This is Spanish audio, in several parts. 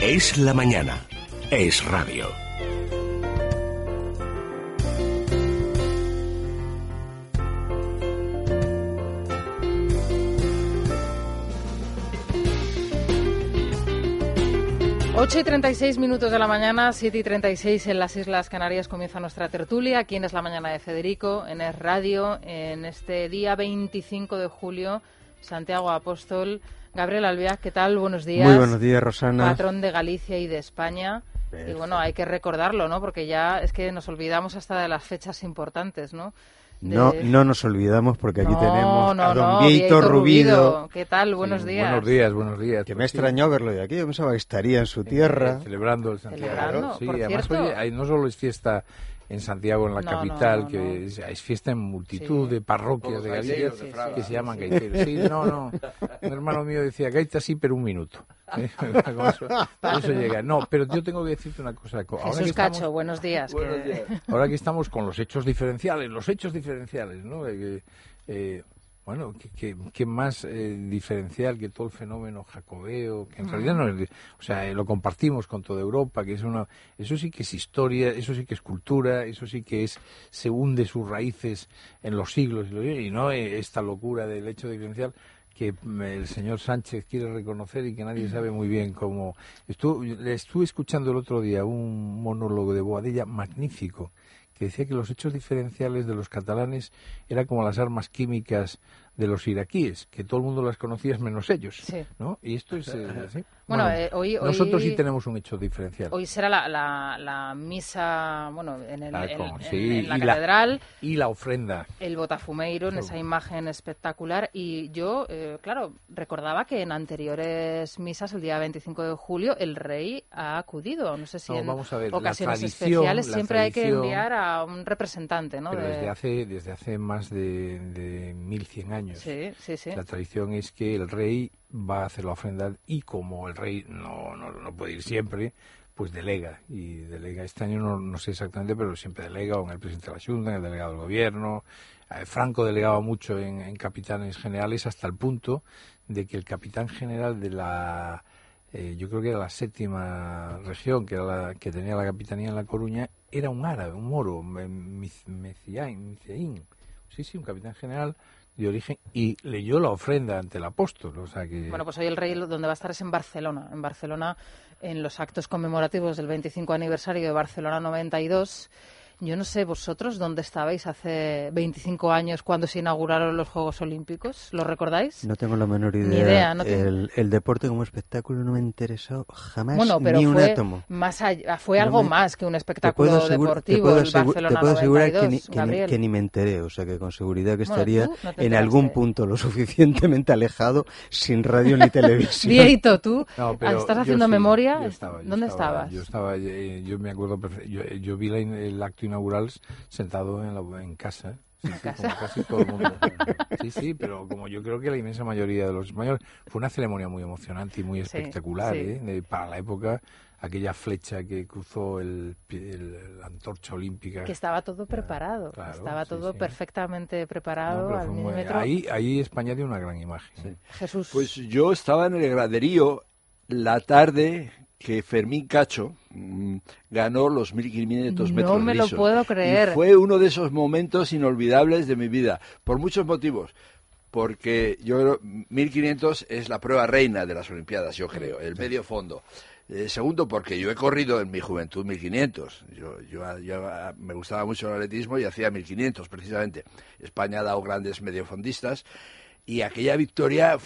Es la mañana. Es radio. Ocho y 36 minutos de la mañana, 7:36 en las Islas Canarias comienza nuestra tertulia. Aquí en Es la Mañana de Federico, en Es Radio, en este día 25 de julio, Santiago Apóstol. Gabriel Albiac, ¿qué tal? Buenos días. Muy buenos días, Rosana. Patrón de Galicia y de España. Perfecto. Y bueno, hay que recordarlo, ¿no? Porque ya es que nos olvidamos hasta de las fechas importantes, ¿no? No nos olvidamos porque aquí tenemos a don Vieito Rubido. ¿Qué tal? Buenos días. Buenos días. Que me extrañó verlo de aquí. Yo pensaba que estaría en su tierra. Celebrando el Santiago. Celebrando, sí, por además, cierto. oye, no solo es fiesta en Santiago, en la capital, que es fiesta en multitud de parroquias de Galicia que se llaman gaiteros. Sí, un hermano mío decía, gaita sí, pero un minuto. Eso llega. No, pero yo tengo que decirte una cosa. Jesús Cacho, buenos días. Ahora que estamos con los hechos diferenciales, ¿no? Bueno, ¿qué más diferencial que todo el fenómeno jacobeo? Que en realidad no es, o sea, lo compartimos con toda Europa, que es eso sí que es historia, eso sí que es cultura, eso sí que se hunde sus raíces en los siglos y no esta locura del hecho diferencial que el señor Sánchez quiere reconocer y que nadie sabe muy bien cómo. Le estuve escuchando el otro día un monólogo de Boadella magnífico, que decía que los hechos diferenciales de los catalanes eran como las armas químicas de los iraquíes, que todo el mundo las conocía menos ellos, ¿no? Y esto es así. Bueno, hoy nosotros sí tenemos un hecho diferencial. Hoy será la misa, bueno, en la y catedral. Y la ofrenda. El botafumeiro, en esa imagen espectacular. Y yo, claro, recordaba que en anteriores misas, el día 25 de julio, el rey ha acudido. No sé si en ocasiones especiales siempre hay que enviar a un representante, ¿no? Pero desde hace más de 1100 años. Sí. La tradición es que el rey va a hacer la ofrenda y como el rey no puede ir siempre, pues delega. Y delega este año, no sé exactamente, pero siempre delega, o en el presidente de la Junta, en el delegado del gobierno. Franco delegaba mucho en capitanes generales hasta el punto de que el capitán general de la... yo creo que era la 7ª región, que era la que tenía la capitanía en La Coruña, era un árabe, un moro, Meciaín. Sí, un capitán general de origen, y leyó la ofrenda ante el apóstol, o sea que... Bueno, pues hoy el rey donde va a estar es en Barcelona, en los actos conmemorativos del 25 aniversario de Barcelona 92. Yo no sé vosotros dónde estabais hace 25 años cuando se inauguraron los Juegos Olímpicos. ¿Lo recordáis? No tengo la menor idea. Ni idea. El deporte como espectáculo no me interesó jamás, bueno, pero ni un átomo. Fue algo más que un espectáculo deportivo, el Barcelona 92, te puedo asegurar que ni me enteré. O sea que con seguridad que estaría en algún punto lo suficientemente alejado, sin radio ni televisión. Vieito, ¿tú estás haciendo memoria? ¿Dónde estabas? Yo me acuerdo perfecto. Yo vi el acto inaugural sentado en casa. Sí, como casi todo el mundo. Sí, pero como yo creo que la inmensa mayoría de los españoles, fue una ceremonia muy emocionante y muy espectacular, para la época, aquella flecha que cruzó la antorcha olímpica. Que estaba todo preparado, todo perfectamente preparado al milímetro. Ahí España dio una gran imagen. Sí. Jesús. Pues yo estaba en el graderío la tarde que Fermín Cacho ganó los 1500 metros lisos. No me lo puedo creer. Y fue uno de esos momentos inolvidables de mi vida, por muchos motivos. Porque yo creo 1500 es la prueba reina de las Olimpiadas, yo creo, el medio fondo. Segundo, porque yo he corrido en mi juventud 1500. Yo me gustaba mucho el atletismo y hacía 1500 precisamente. España ha dado grandes mediofondistas y aquella victoria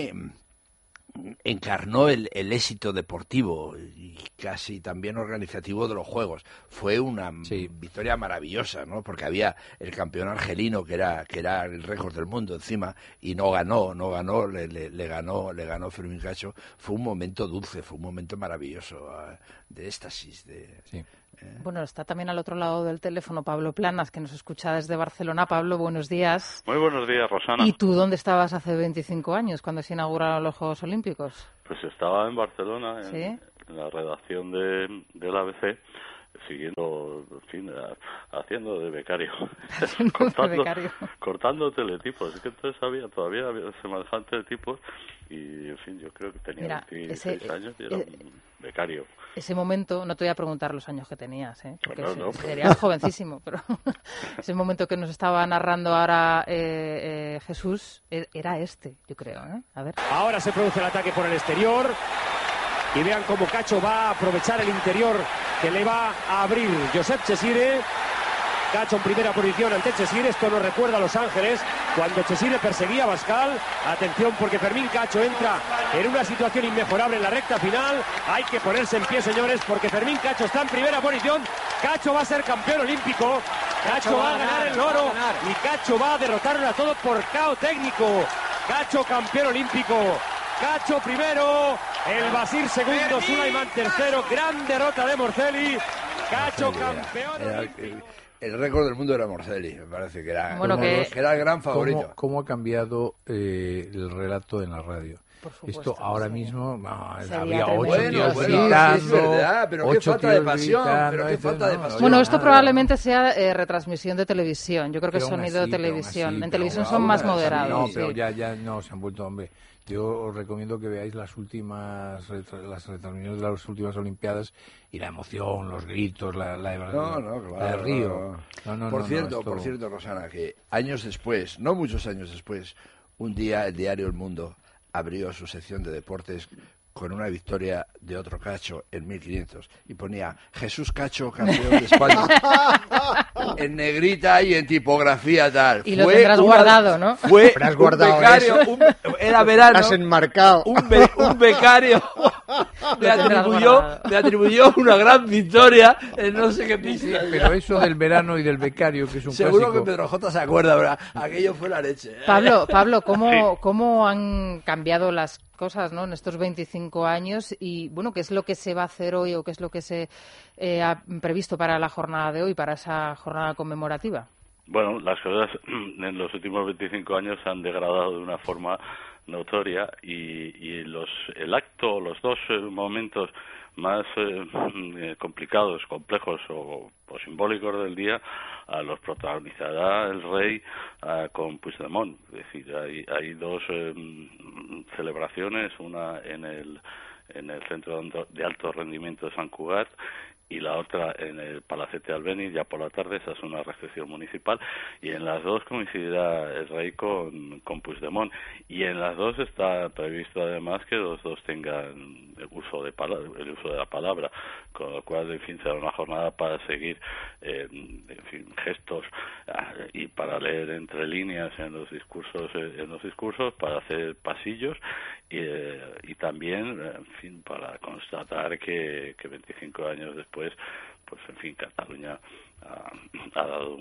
encarnó el éxito deportivo y casi también organizativo de los Juegos. Fue una victoria maravillosa, ¿no? Porque había el campeón argelino que era el récord del mundo encima y no ganó, le ganó Fermín Cacho. Fue un momento dulce, fue un momento maravilloso de éxtasis. Bueno, está también al otro lado del teléfono Pablo Planas, que nos escucha desde Barcelona. Pablo, buenos días. Muy buenos días, Rosana. ¿Y tú dónde estabas hace 25 años, cuando se inauguraron los Juegos Olímpicos? Pues estaba en Barcelona, en la redacción del ABC, siguiendo, en fin, haciendo de becario. Cortando teletipos. Es que entonces todavía había semejante tipos y, en fin, yo creo que tenía 26 años y era un becario. Ese momento, no te voy a preguntar los años que tenías, porque serías jovencísimo, pero ese momento que nos estaba narrando ahora Jesús era yo creo. A ver. Ahora se produce el ataque por el exterior y vean cómo Cacho va a aprovechar el interior que le va a abrir Josep Chesire. Cacho en primera posición ante Chesire. Esto nos recuerda a Los Ángeles cuando Chesire perseguía a Bascal. Atención, porque Fermín Cacho entra en una situación inmejorable en la recta final. Hay que ponerse en pie, señores, porque Fermín Cacho está en primera posición. Cacho va a ser campeón olímpico. Cacho va a ganar el oro y Cacho va a derrotarlo a todos por KO técnico. Cacho campeón olímpico. Cacho primero, el Basir segundo, Sulaiman tercero. Gran derrota de Morcelli. Cacho campeón. El récord del mundo era Morcelli, me parece que era, que era el gran favorito. ¿Cómo ha cambiado el relato en la radio? Esto ahora mismo había 8 tíos gritando, pero qué falta de pasión, Bueno, esto probablemente sea retransmisión de televisión. Yo creo que es sonido de televisión. En televisión son más moderados. No, pero ya no se han vuelto, hombre. Yo os recomiendo que veáis las retransmisiones de las últimas Olimpiadas y la emoción, los gritos, la de Río. Por cierto, Rosana, que años después, no muchos años después, un día el diario El Mundo abrió su sección de deportes con una victoria de otro Cacho en 1500 y ponía Jesús Cacho, campeón de España en negrita y en tipografía tal. Y lo tendrás guardado, ¿no? Fue un becario, era verano. Has enmarcado. Un becario me atribuyó una gran victoria en no sé qué pista. Pero eso del verano y del becario, que es un Seguro clásico. que Pedro J se acuerda, ¿verdad? Aquello fue la leche. Pablo, ¿cómo han cambiado las cosas, ¿no?, en estos 25 años y, bueno, qué es lo que se va a hacer hoy o qué es lo que se ha previsto para la jornada de hoy, para esa jornada conmemorativa? Bueno, las cosas en los últimos 25 años se han degradado de una forma notoria y el acto, los dos momentos más complicados, complejos o simbólicos del día los protagonizará el rey con Puigdemont. Es decir, hay dos celebraciones, una en el Centro de Alto Rendimiento de Sant Cugat y la otra en el Palacete Albéniz, ya por la tarde. Esa es una recepción municipal, y en las dos coincidirá el rey con Puigdemont, y en las dos está previsto además que los dos tengan el uso de la palabra, con lo cual, en fin, será una jornada para seguir gestos y para leer entre líneas en los discursos, para hacer pasillos y también, en fin, para constatar que 25 años después, pues, en fin, Cataluña ha dado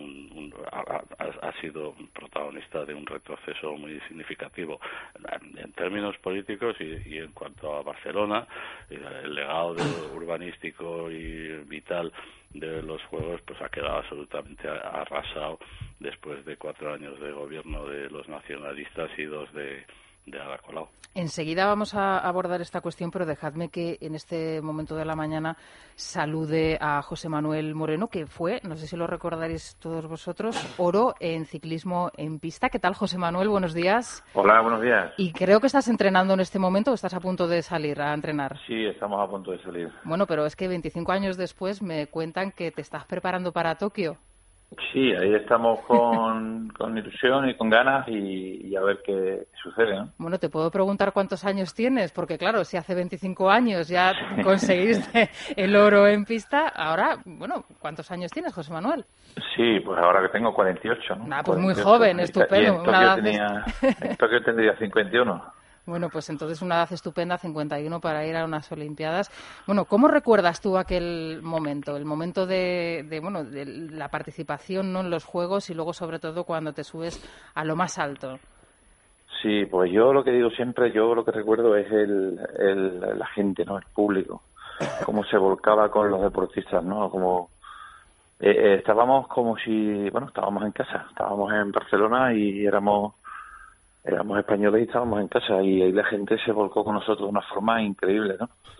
ha sido protagonista de un retroceso muy significativo en términos políticos y en cuanto a Barcelona. El legado urbanístico y vital de los Juegos pues ha quedado absolutamente arrasado después de 4 años de gobierno de los nacionalistas y 2 de Ada Colau. Enseguida vamos a abordar esta cuestión, pero dejadme que en este momento de la mañana salude a José Manuel Moreno, que fue, no sé si lo recordaréis todos vosotros, oro en ciclismo en pista. ¿Qué tal, José Manuel? Buenos días. Hola, buenos días. Y creo que estás entrenando en este momento, o estás a punto de salir a entrenar. Sí, estamos a punto de salir. Bueno, pero es que 25 años después me cuentan que te estás preparando para Tokio. Sí, ahí estamos con ilusión y con ganas y a ver qué sucede, ¿no? Bueno, te puedo preguntar cuántos años tienes, porque claro, si hace 25 años ya conseguiste el oro en pista, ahora, bueno, ¿cuántos años tienes, José Manuel? Sí, pues ahora que tengo 48, ¿no? Pues 48. Muy joven, estupendo. En Tokio tendría 51. Bueno, pues entonces una edad estupenda, 51, para ir a unas Olimpiadas. Bueno, ¿cómo recuerdas tú aquel momento? El momento de la participación, ¿no?, en los Juegos, y luego sobre todo cuando te subes a lo más alto. Sí, pues yo lo que digo siempre, yo lo que recuerdo es la gente, ¿no?, el público, cómo se volcaba con los deportistas, ¿no? Como estábamos como si, estábamos en casa, estábamos en Barcelona y éramos españoles y estábamos en casa, y ahí la gente se volcó con nosotros de una forma increíble, ¿no?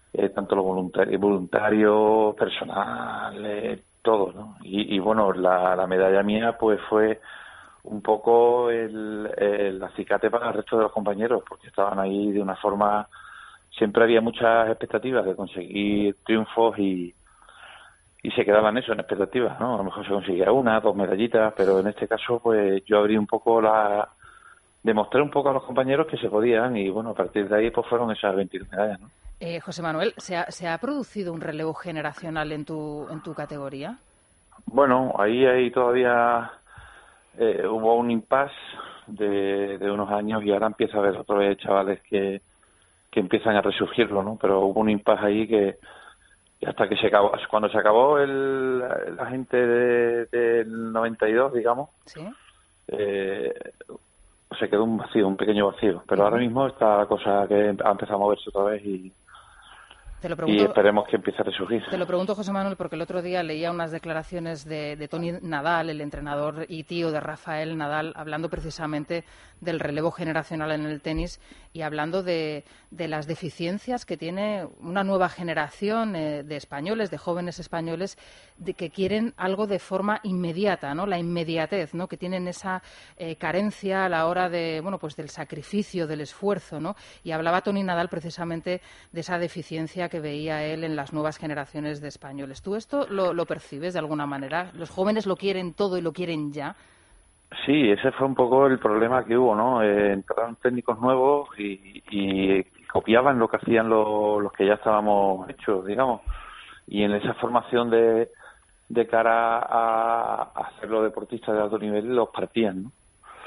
tanto los voluntarios, personal, todo, ¿no? Y bueno, la medalla mía pues fue un poco el acicate para el resto de los compañeros, porque estaban ahí de una forma, siempre había muchas expectativas de conseguir triunfos y se quedaban eso, en expectativas, ¿no? A lo mejor se conseguía 1, 2 medallitas, pero en este caso pues yo abrí un poco demostré un poco a los compañeros que se podían, y bueno, a partir de ahí pues fueron esas 22 medallas, ¿no? José Manuel, ¿se ha producido un relevo generacional en tu categoría? Bueno, ahí todavía hubo un impasse de unos años, y ahora empieza a haber otra vez chavales que empiezan a resurgirlo, ¿no? Pero hubo un impasse ahí que hasta que cuando se acabó la gente del 92, digamos, ¿sí? Se quedó un vacío, un pequeño vacío, pero ahora mismo está la cosa que ha empezado a moverse otra vez y esperemos que empiece a resurgir. Te lo pregunto, José Manuel, porque el otro día leía unas declaraciones de Toni Nadal, el entrenador y tío de Rafael Nadal, hablando precisamente del relevo generacional en el tenis y hablando de las deficiencias que tiene una nueva generación de españoles, de jóvenes españoles, de que quieren algo de forma inmediata, ¿no? La inmediatez, ¿no? Que tienen esa carencia a la hora de, bueno, pues del sacrificio, del esfuerzo, ¿no? Y hablaba Toni Nadal precisamente de esa deficiencia que veía él en las nuevas generaciones de españoles. ¿Tú esto lo percibes de alguna manera? ¿Los jóvenes lo quieren todo y lo quieren ya? Sí, ese fue un poco el problema que hubo, ¿no? Entraron técnicos nuevos y copiaban lo que hacían los que ya estábamos hechos, digamos. Y en esa formación de cara a hacerlo deportistas de alto nivel los partían, ¿no?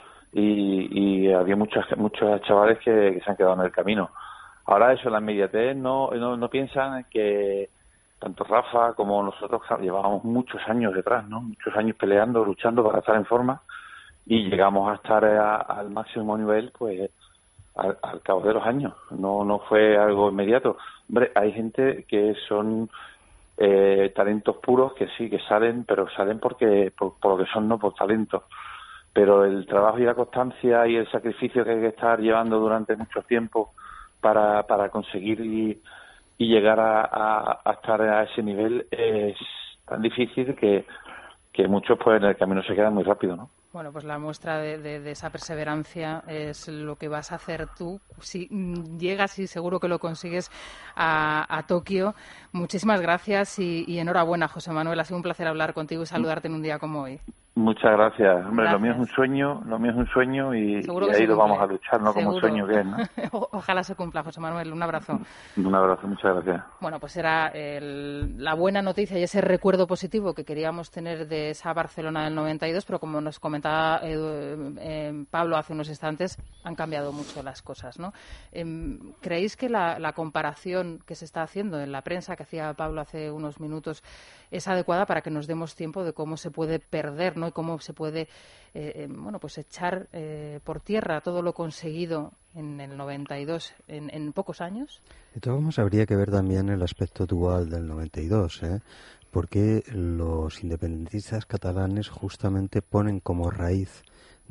Y había muchos chavales que se han quedado en el camino. Ahora eso, la inmediatez, no piensan que tanto Rafa como nosotros llevábamos muchos años detrás, ¿no? Muchos años peleando, luchando para estar en forma, y llegamos a estar al máximo nivel pues al cabo de los años. No fue algo inmediato. Hombre, hay gente que son talentos puros que sí, que salen, pero salen por lo que son, no por talento. Pero el trabajo y la constancia y el sacrificio que hay que estar llevando durante mucho tiempo para conseguir y llegar a estar a ese nivel es tan difícil que muchos pues en el camino se quedan muy rápido, ¿no? Bueno, pues la muestra de esa perseverancia es lo que vas a hacer tú. Si llegas, y seguro que lo consigues, a Tokio. Muchísimas gracias y enhorabuena, José Manuel. Ha sido un placer hablar contigo y saludarte en un día como hoy. Muchas gracias. Hombre, gracias. Lo mío es un sueño y ahí lo vamos a luchar, ¿no? Seguro. Como un sueño que es, ¿no? Ojalá se cumpla, José Manuel. Un abrazo. Un abrazo, muchas gracias. Bueno, pues era la buena noticia y ese recuerdo positivo que queríamos tener de esa Barcelona del 92, pero como nos comentaba Pablo hace unos instantes, han cambiado mucho las cosas, ¿no? ¿Creéis que la comparación que se está haciendo en la prensa, que hacía Pablo hace unos minutos, es adecuada para que nos demos tiempo de cómo se puede perder, ¿no? Y cómo se puede pues echar por tierra todo lo conseguido en el 92 en pocos años? De todos modos, habría que ver también el aspecto dual del 92, porque los independentistas catalanes justamente ponen como raíz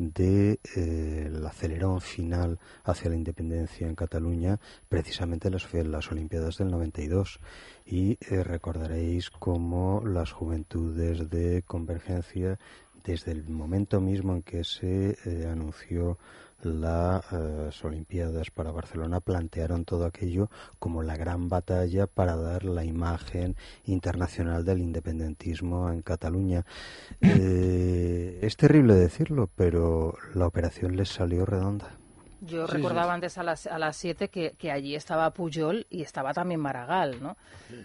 del acelerón final hacia la independencia en Cataluña precisamente las Olimpiadas del 92, y recordaréis cómo las juventudes de Convergencia, desde el momento mismo en que se anunció las Olimpiadas para Barcelona, plantearon todo aquello como la gran batalla para dar la imagen internacional del independentismo en Cataluña. Es terrible decirlo, pero la operación les salió redonda. Yo recordaba antes a las 7 que allí estaba Pujol y estaba también Maragall, ¿no?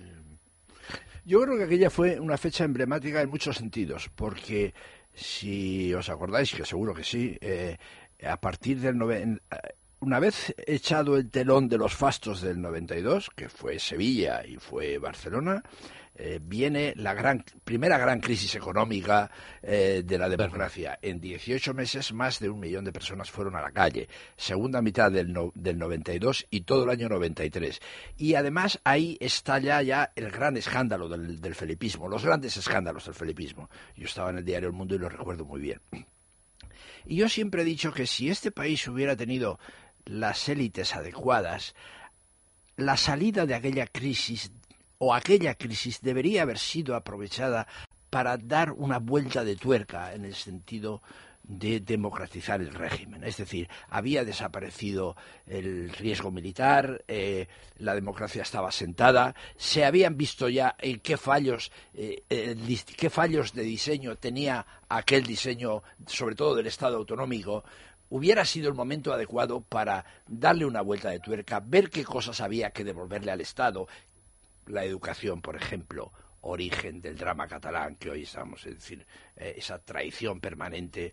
Yo creo que aquella fue una fecha emblemática en muchos sentidos, porque si os acordáis, que seguro que sí, a partir del una vez echado el telón de los fastos del 92, que fue Sevilla y fue Barcelona, viene la primera gran crisis económica de la democracia. En 18 meses más de 1 millón de personas fueron a la calle. Segunda mitad del 92 y todo el año 93. Y además ahí estalla ya el gran escándalo del felipismo, los grandes escándalos del felipismo. Yo estaba en el diario El Mundo y lo recuerdo muy bien. Y yo siempre he dicho que si este país hubiera tenido las élites adecuadas, la salida de aquella crisis debería haber sido aprovechada para dar una vuelta de tuerca en el sentido de democratizar el régimen. Es decir, había desaparecido el riesgo militar, la democracia estaba sentada, se habían visto ya en qué fallos de diseño tenía aquel diseño, sobre todo del Estado autonómico. Hubiera sido el momento adecuado para darle una vuelta de tuerca, ver qué cosas había que devolverle al Estado. La educación, por ejemplo, origen del drama catalán que hoy estamos, es decir, esa traición permanente,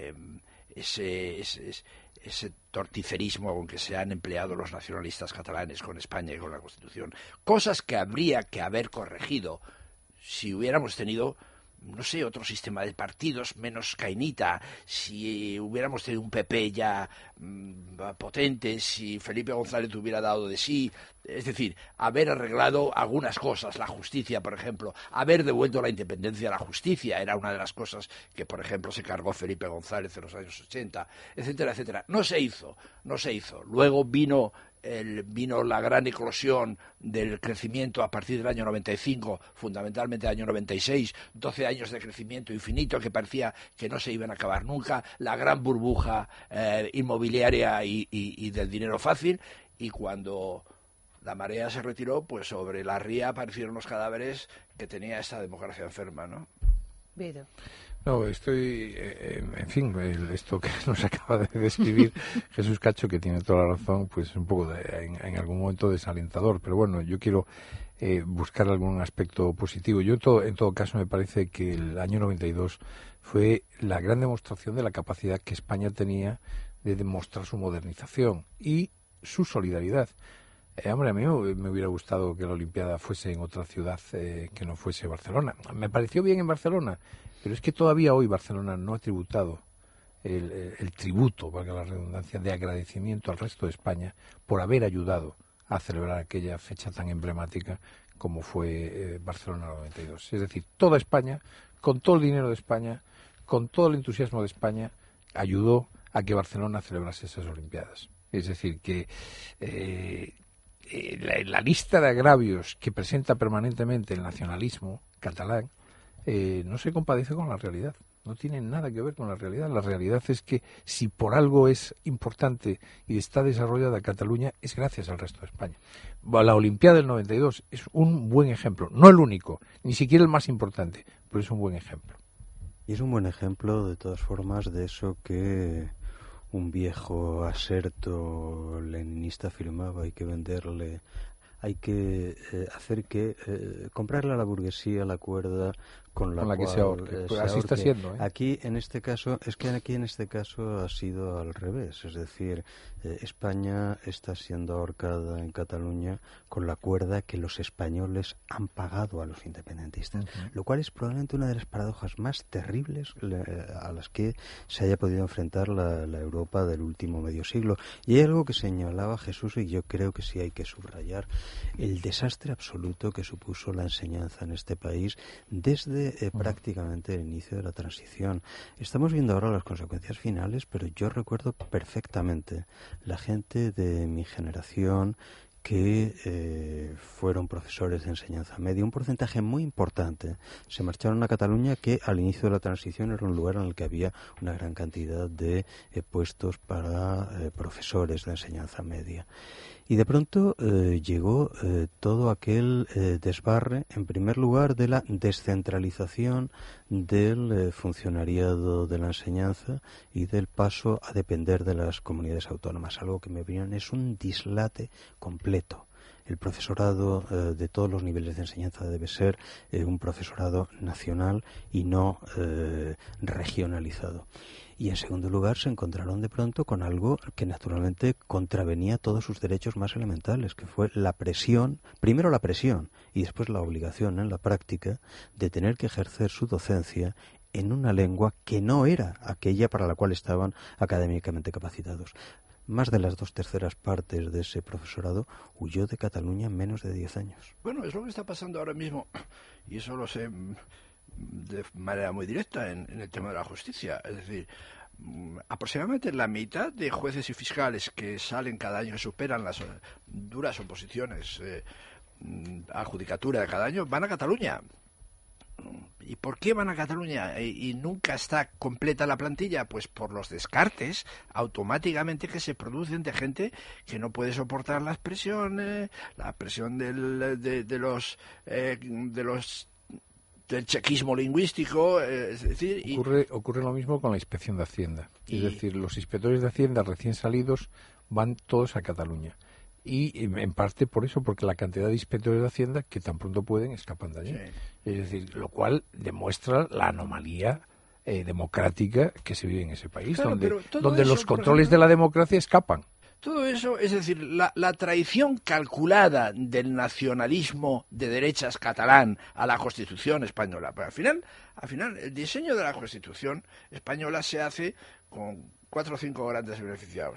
ese torticerismo con que se han empleado los nacionalistas catalanes con España y con la Constitución. Cosas que habría que haber corregido si hubiéramos tenido, no sé, otro sistema de partidos menos cainita, si hubiéramos tenido un PP ya potente, si Felipe González hubiera dado de sí, es decir, haber arreglado algunas cosas, la justicia, por ejemplo, haber devuelto la independencia a la justicia, era una de las cosas que, por ejemplo, se cargó Felipe González en los años 80, etcétera, etcétera. No se hizo. Luego vino la gran eclosión del crecimiento a partir del año 95, fundamentalmente el año 96, 12 años de crecimiento infinito que parecía que no se iban a acabar nunca, la gran burbuja inmobiliaria y del dinero fácil, y cuando la marea se retiró, pues sobre la ría aparecieron los cadáveres que tenía esta democracia enferma, ¿no? Vido. No, estoy, en fin, esto que nos acaba de describir Jesús Cacho, que tiene toda la razón, pues un poco en algún momento desalentador, pero bueno, yo quiero buscar algún aspecto positivo. Yo en todo caso me parece que el año 92 fue la gran demostración de la capacidad que España tenía de demostrar su modernización y su solidaridad. Hombre, a mí me hubiera gustado que la Olimpiada fuese en otra ciudad que no fuese Barcelona. Me pareció bien en Barcelona, pero es que todavía hoy Barcelona no ha tributado el tributo, valga la redundancia, de agradecimiento al resto de España por haber ayudado a celebrar aquella fecha tan emblemática como fue Barcelona 92. Es decir, toda España, con todo el dinero de España, con todo el entusiasmo de España, ayudó a que Barcelona celebrase esas Olimpiadas. Es decir, que la lista de agravios que presenta permanentemente el nacionalismo catalán no se compadece con la realidad, no tiene nada que ver con la realidad. La realidad es que si por algo es importante y está desarrollada Cataluña, es gracias al resto de España. La Olimpiada del 92 es un buen ejemplo, no el único, ni siquiera el más importante, pero es un buen ejemplo. Y es un buen ejemplo, de todas formas, de eso que un viejo aserto leninista afirmaba: hay que venderle, hay que hacer que comprarle a la burguesía la cuerda con la que cual se ahorque. Pues así está siendo, ¿eh? Aquí en este caso ha sido al revés, es decir, España está siendo ahorcada en Cataluña con la cuerda que los españoles han pagado a los independentistas, lo cual es probablemente una de las paradojas más terribles a las que se haya podido enfrentar la Europa del último medio siglo. Y hay algo que señalaba Jesús y yo creo que sí hay que subrayar: el desastre absoluto que supuso la enseñanza en este país desde prácticamente el inicio de la transición. Estamos viendo ahora las consecuencias finales, pero yo recuerdo perfectamente la gente de mi generación que fueron profesores de enseñanza media, un porcentaje muy importante se marcharon a Cataluña, que al inicio de la transición era un lugar en el que había una gran cantidad de puestos para profesores de enseñanza media. Y de pronto llegó todo aquel desbarre, en primer lugar, de la descentralización del funcionariado de la enseñanza y del paso a depender de las comunidades autónomas, algo que en mi opinión es un dislate completo. El profesorado de todos los niveles de enseñanza debe ser un profesorado nacional y no regionalizado. Y en segundo lugar se encontraron de pronto con algo que naturalmente contravenía todos sus derechos más elementales, que fue la presión, primero la presión y después la obligación en la práctica de tener que ejercer su docencia en una lengua que no era aquella para la cual estaban académicamente capacitados. Más de las 2/3 partes de ese profesorado huyó de Cataluña en menos de 10 años. Bueno, es lo que está pasando ahora mismo, y eso lo sé de manera muy directa en el tema de la justicia. Es decir, aproximadamente la mitad de jueces y fiscales que salen cada año, que superan las duras oposiciones a judicatura de cada año, van a Cataluña. ¿Y por qué van a Cataluña y nunca está completa la plantilla? Pues por los descartes automáticamente que se producen de gente que no puede soportar las presiones, la presión del chequismo lingüístico, es decir... Ocurre lo mismo con la Inspección de Hacienda. Es decir, los inspectores de Hacienda recién salidos van todos a Cataluña. Y en parte por eso, porque la cantidad de inspectores de Hacienda que tan pronto pueden escapan de allí. Sí. Es decir, lo cual demuestra la anomalía democrática que se vive en ese país, claro, donde los controles de la democracia escapan. Todo eso, es decir, la traición calculada del nacionalismo de derechas catalán a la Constitución española. Pero al final, el diseño de la Constitución española se hace con 4 o 5 grandes beneficiados.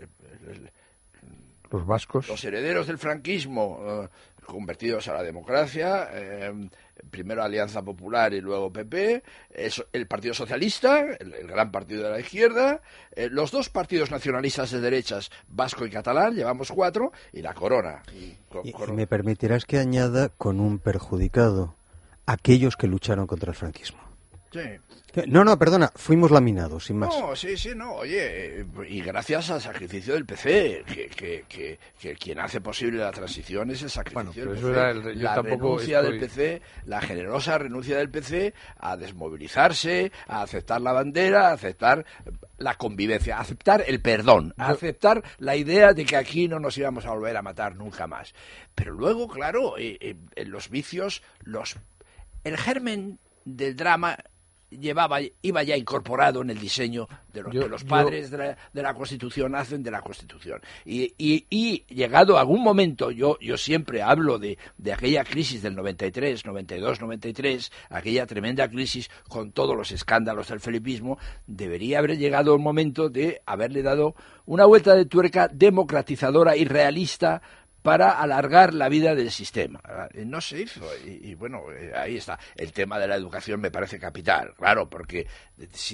Los vascos. Los herederos del franquismo convertidos a la democracia, primero Alianza Popular y luego PP, el Partido Socialista, el gran partido de la izquierda, los 2 partidos nacionalistas de derechas, vasco y catalán, llevamos 4, y la Corona. Y me permitirás que añada con un perjudicado, aquellos que lucharon contra el franquismo. Sí. No, perdona, fuimos laminados, sin más. Oye, y gracias al sacrificio del PC, que quien hace posible la transición es el sacrificio del PC. Del PC, la generosa renuncia del PC a desmovilizarse, a aceptar la bandera, a aceptar la convivencia, a aceptar el perdón, a aceptar la idea de que aquí no nos íbamos a volver a matar nunca más. Pero luego, claro, los vicios, el germen del drama iba ya incorporado en el diseño de lo que los padres de la Constitución hacen de la Constitución. Y llegado a algún momento, yo siempre hablo de aquella crisis del 93, 92, 93, aquella tremenda crisis con todos los escándalos del felipismo, debería haber llegado el momento de haberle dado una vuelta de tuerca democratizadora y realista para alargar la vida del sistema. No se hizo y bueno, ahí está. El tema de la educación me parece capital, claro, porque si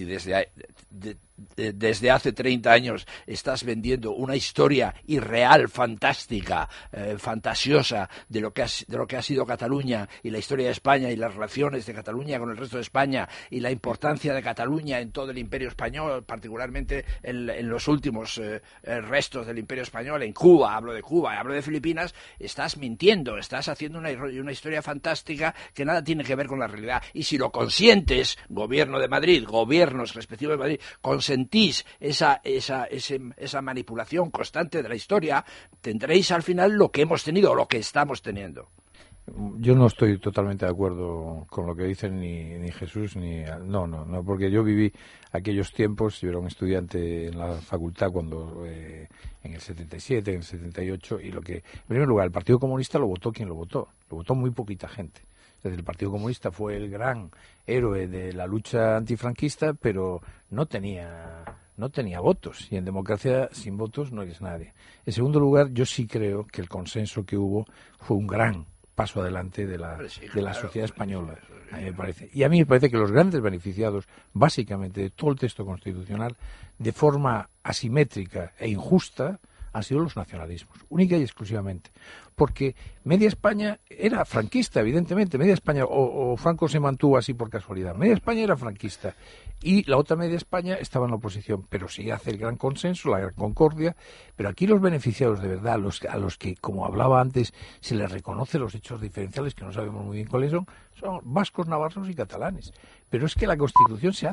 desde hace 30 años estás vendiendo una historia irreal, fantástica, fantasiosa de lo que ha sido Cataluña y la historia de España y las relaciones de Cataluña con el resto de España y la importancia de Cataluña en todo el Imperio Español, particularmente en los últimos restos del Imperio Español, en Cuba, hablo de Cuba, hablo de Filipinas, estás mintiendo, estás haciendo una historia fantástica que nada tiene que ver con la realidad. Y si lo consientes, gobierno de Madrid, gobiernos respectivos de Madrid, consentís esa manipulación constante de la historia, tendréis al final lo que hemos tenido o lo que estamos teniendo. Yo no estoy totalmente de acuerdo con lo que dicen ni Jesús ni... No, porque yo viví aquellos tiempos, yo era un estudiante en la facultad cuando en el 77, en el 78, y en primer lugar, el Partido Comunista lo votó quien lo votó muy poquita gente. El Partido Comunista fue el gran héroe de la lucha antifranquista, pero no tenía votos, y en democracia sin votos no eres nadie. En segundo lugar, yo sí creo que el consenso que hubo fue un gran paso adelante de la sociedad española, a mí me parece. Y a mí me parece que los grandes beneficiados, básicamente, de todo el texto constitucional, de forma asimétrica e injusta, han sido los nacionalismos, única y exclusivamente. Porque media España era franquista, evidentemente. Media España, o Franco se mantuvo así por casualidad. Media España era franquista. Y la otra media España estaba en la oposición. Pero sí hace el gran consenso, la gran concordia. Pero aquí los beneficiados de verdad, a los que, como hablaba antes, se les reconoce los hechos diferenciales, que no sabemos muy bien cuáles son vascos, navarros y catalanes. Pero es que la Constitución se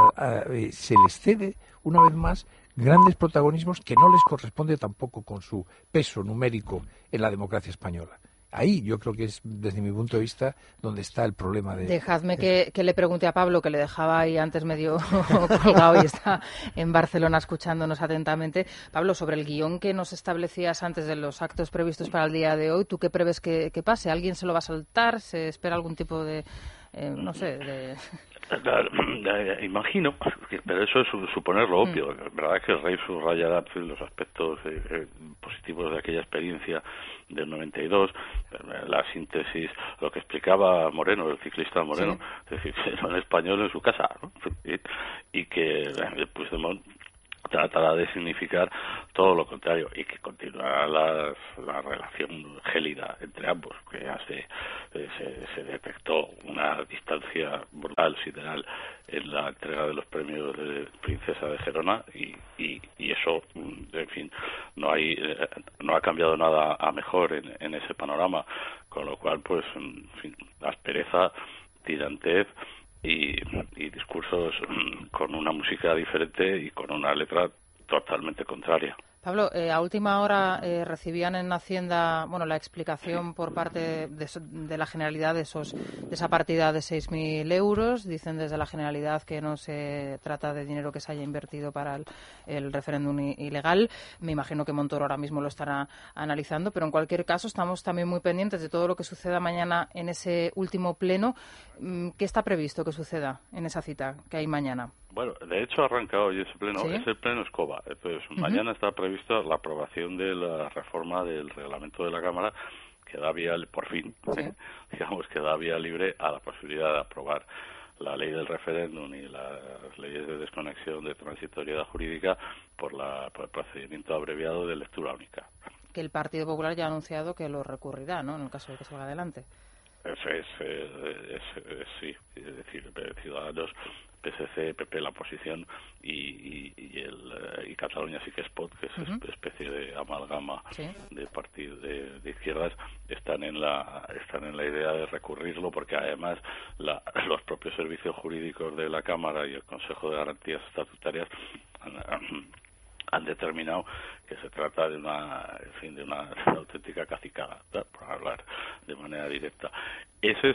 les cede, una vez más, grandes protagonismos que no les corresponde tampoco con su peso numérico en la democracia española. Ahí yo creo que es, desde mi punto de vista, donde está el problema de... Dejadme que le pregunte a Pablo, que le dejaba ahí antes medio colgado y está en Barcelona escuchándonos atentamente. Pablo, sobre el guión que nos establecías antes de los actos previstos para el día de hoy, ¿tú qué prevés que pase? ¿Alguien se lo va a saltar? ¿Se espera algún tipo de no sé, Imagino, pero eso es suponer lo obvio. La verdad es que el rey subrayará los aspectos positivos de aquella experiencia del 92, la síntesis, lo que explicaba Moreno, el ciclista Moreno, sí. Es decir, en español en su casa, ¿no? Y que Puigdemont tratará de significar todo lo contrario y que continuará la relación gélida entre ambos, que ya se detectó una distancia brutal, sideral, en la entrega de los premios de Princesa de Gerona y eso, en fin, no ha cambiado nada a mejor en ese panorama, con lo cual, pues, en fin, aspereza, tirantez y discursos con una música diferente y con una letra totalmente contraria. Pablo, a última hora recibían en Hacienda, la explicación por parte de la Generalidad de esa partida de 6.000 euros. Dicen desde la Generalidad que no se trata de dinero que se haya invertido para el referéndum ilegal. Me imagino que Montoro ahora mismo lo estará analizando, pero en cualquier caso estamos también muy pendientes de todo lo que suceda mañana en ese último pleno. ¿Qué está previsto que suceda en esa cita que hay mañana? Bueno, de hecho ha arrancado hoy ese pleno, ¿Sí? Es el pleno Escoba. Entonces, mañana está prevista la aprobación de la reforma del reglamento de la Cámara que da vía, por fin, digamos que da vía libre a la posibilidad de aprobar la ley del referéndum y las leyes de desconexión de transitoriedad jurídica por el procedimiento abreviado de lectura única. Que el Partido Popular ya ha anunciado que lo recurrirá, ¿no?, en el caso de que salga adelante. Eso es sí, es decir, Ciudadanos, PSC, PP la oposición y Cataluña sí que es POT, que es especie de amalgama de partidos de izquierdas, están en la idea de recurrirlo, porque además los propios servicios jurídicos de la Cámara y el Consejo de Garantías Estatutarias han determinado que se trata de una auténtica cacicada, por hablar de manera directa. Ese es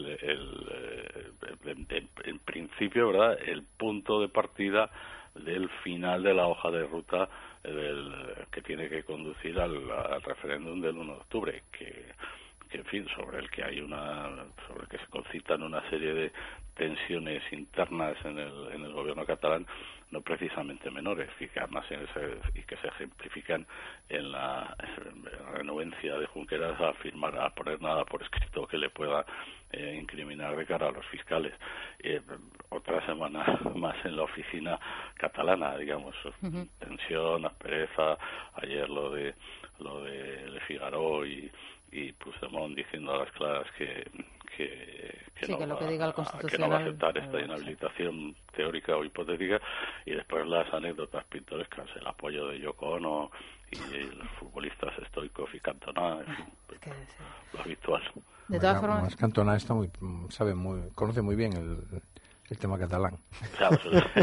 en principio, ¿verdad?, el punto de partida del final de la hoja de ruta que tiene que conducir al referéndum del 1 de octubre, que en fin, sobre el que se concitan una serie de tensiones internas en el gobierno catalán, no precisamente menores, y que además que se ejemplifican en la renuencia de Junqueras a poner nada por escrito que le pueda incriminar de cara a los fiscales. Otra semana más en la oficina catalana, digamos, tensión, aspereza, ayer lo de Le Figaro y Puigdemont diciendo a las claras que lo que diga el Constitucional no va a aceptar esta inhabilitación teórica o hipotética, y después las anécdotas pintorescas, el apoyo de Yoko Ono y los futbolistas Stoichkov y Cantona, en fin, lo habitual. De todas formas, Cantona conoce muy bien el tema catalán. Claro,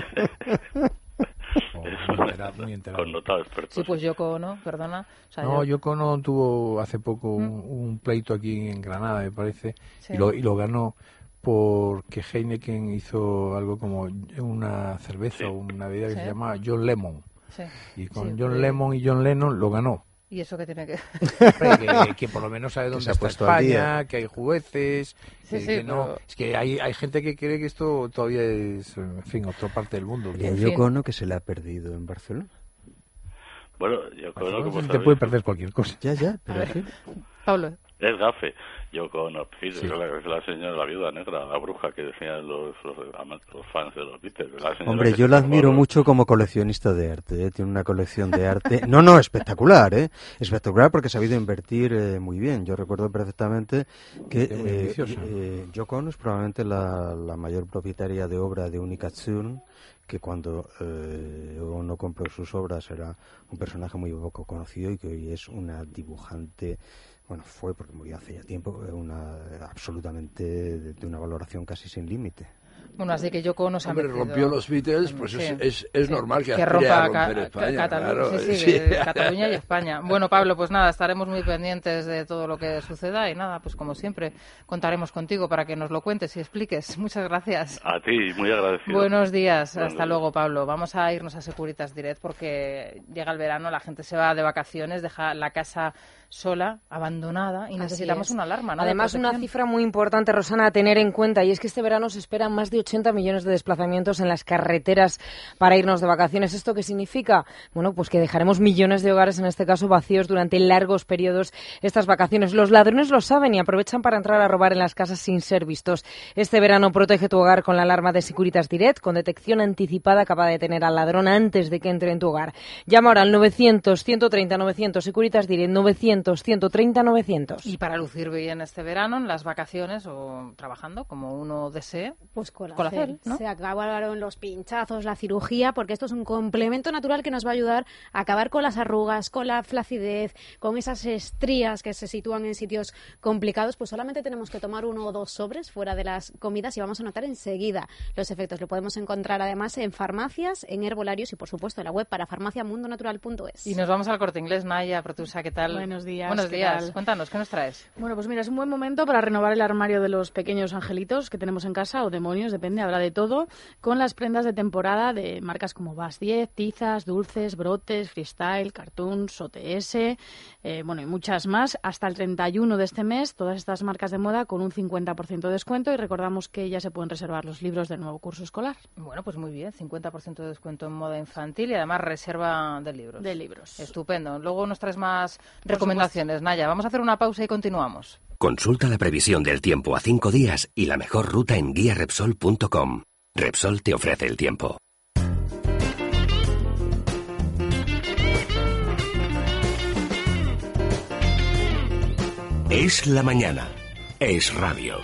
muy enterado. Connotado experto. Sí, pues Yoko Ono, perdona. Yoko Ono tuvo hace poco un pleito aquí en Granada, me parece, y lo ganó porque Heineken hizo algo como una cerveza o una bebida que se llama John Lemon. Sí. Y con John Lemon y John Lennon lo ganó. ¿Y eso qué tiene que que por lo menos sabe dónde está España, que hay jueces, no. Pero... Es que hay gente que cree que esto todavía es, en fin, otra parte del mundo. ¿Y a Yoko Ono que se le ha perdido en Barcelona? Bueno, Yoko Ono, como te puede perder cualquier cosa. Ya, pero sí. Pablo. Es gafe. Yoko Ono, es la señora, la viuda negra, la bruja que decían los fans de los Beatles. Hombre, yo la admiro mucho como coleccionista de arte, Tiene una colección de arte. No, espectacular, Espectacular porque ha sabido invertir muy bien. Yo recuerdo perfectamente que Yoko Ono es probablemente la mayor propietaria de obra de Unikatsun, que cuando Ono compró sus obras era un personaje muy poco conocido y que hoy es una dibujante. Bueno, fue porque murió hace ya tiempo, absolutamente de una valoración casi sin límite. Bueno, así que Yoko Ono se ha metido. Rompió los Beatles, pues sí, es normal que rompa a romper España. Claro. Cataluña y España. Bueno, Pablo, pues nada, estaremos muy pendientes de todo lo que suceda y nada, pues como siempre, contaremos contigo para que nos lo cuentes y expliques. Muchas gracias. A ti, muy agradecido. Buenos días, hasta luego, Pablo. Vamos a irnos a Securitas Direct porque llega el verano, la gente se va de vacaciones, deja la casa sola, abandonada y necesitamos una alarma, ¿no? Además, una cifra muy importante, Rosana, a tener en cuenta, y es que este verano se esperan más de 80 millones de desplazamientos en las carreteras para irnos de vacaciones. ¿Esto qué significa? Bueno, pues que dejaremos millones de hogares, en este caso vacíos, durante largos periodos estas vacaciones. Los ladrones lo saben y aprovechan para entrar a robar en las casas sin ser vistos. Este verano protege tu hogar con la alarma de Securitas Direct, con detección anticipada capaz de detener al ladrón antes de que entre en tu hogar. Llama ahora al 900-130-900, Securitas Direct, 900-130-900. Y para lucir bien este verano, en las vacaciones o trabajando, como uno desee, pues Colacel, ¿no? Se acabaron los pinchazos, la cirugía, porque esto es un complemento natural que nos va a ayudar a acabar con las arrugas, con la flacidez, con esas estrías que se sitúan en sitios complicados. Pues solamente tenemos que tomar 1 o 2 sobres fuera de las comidas y vamos a notar enseguida los efectos. Lo podemos encontrar además en farmacias, en herbolarios y por supuesto en la web para farmaciamundonatural.es. Y nos vamos al Corte Inglés. Naya, Protusa, ¿qué tal? Buenos días. Buenos días. Cuéntanos, ¿qué nos traes? Bueno, pues mira, es un buen momento para renovar el armario de los pequeños angelitos que tenemos en casa, o demonios, depende, habrá de todo, con las prendas de temporada de marcas como Bas 10, Tizas, Dulces, Brotes, Freestyle, Cartoons, OTS, y muchas más. Hasta el 31 de este mes, todas estas marcas de moda con un 50% de descuento, y recordamos que ya se pueden reservar los libros del nuevo curso escolar. Bueno, pues muy bien, 50% de descuento en moda infantil y además reserva de libros. De libros. Estupendo. Luego nos traes más recomendaciones, Naya. Vamos a hacer una pausa y continuamos. Consulta la previsión del tiempo a 5 días y la mejor ruta en guiarepsol.com. Repsol te ofrece el tiempo. Es la mañana. Es radio.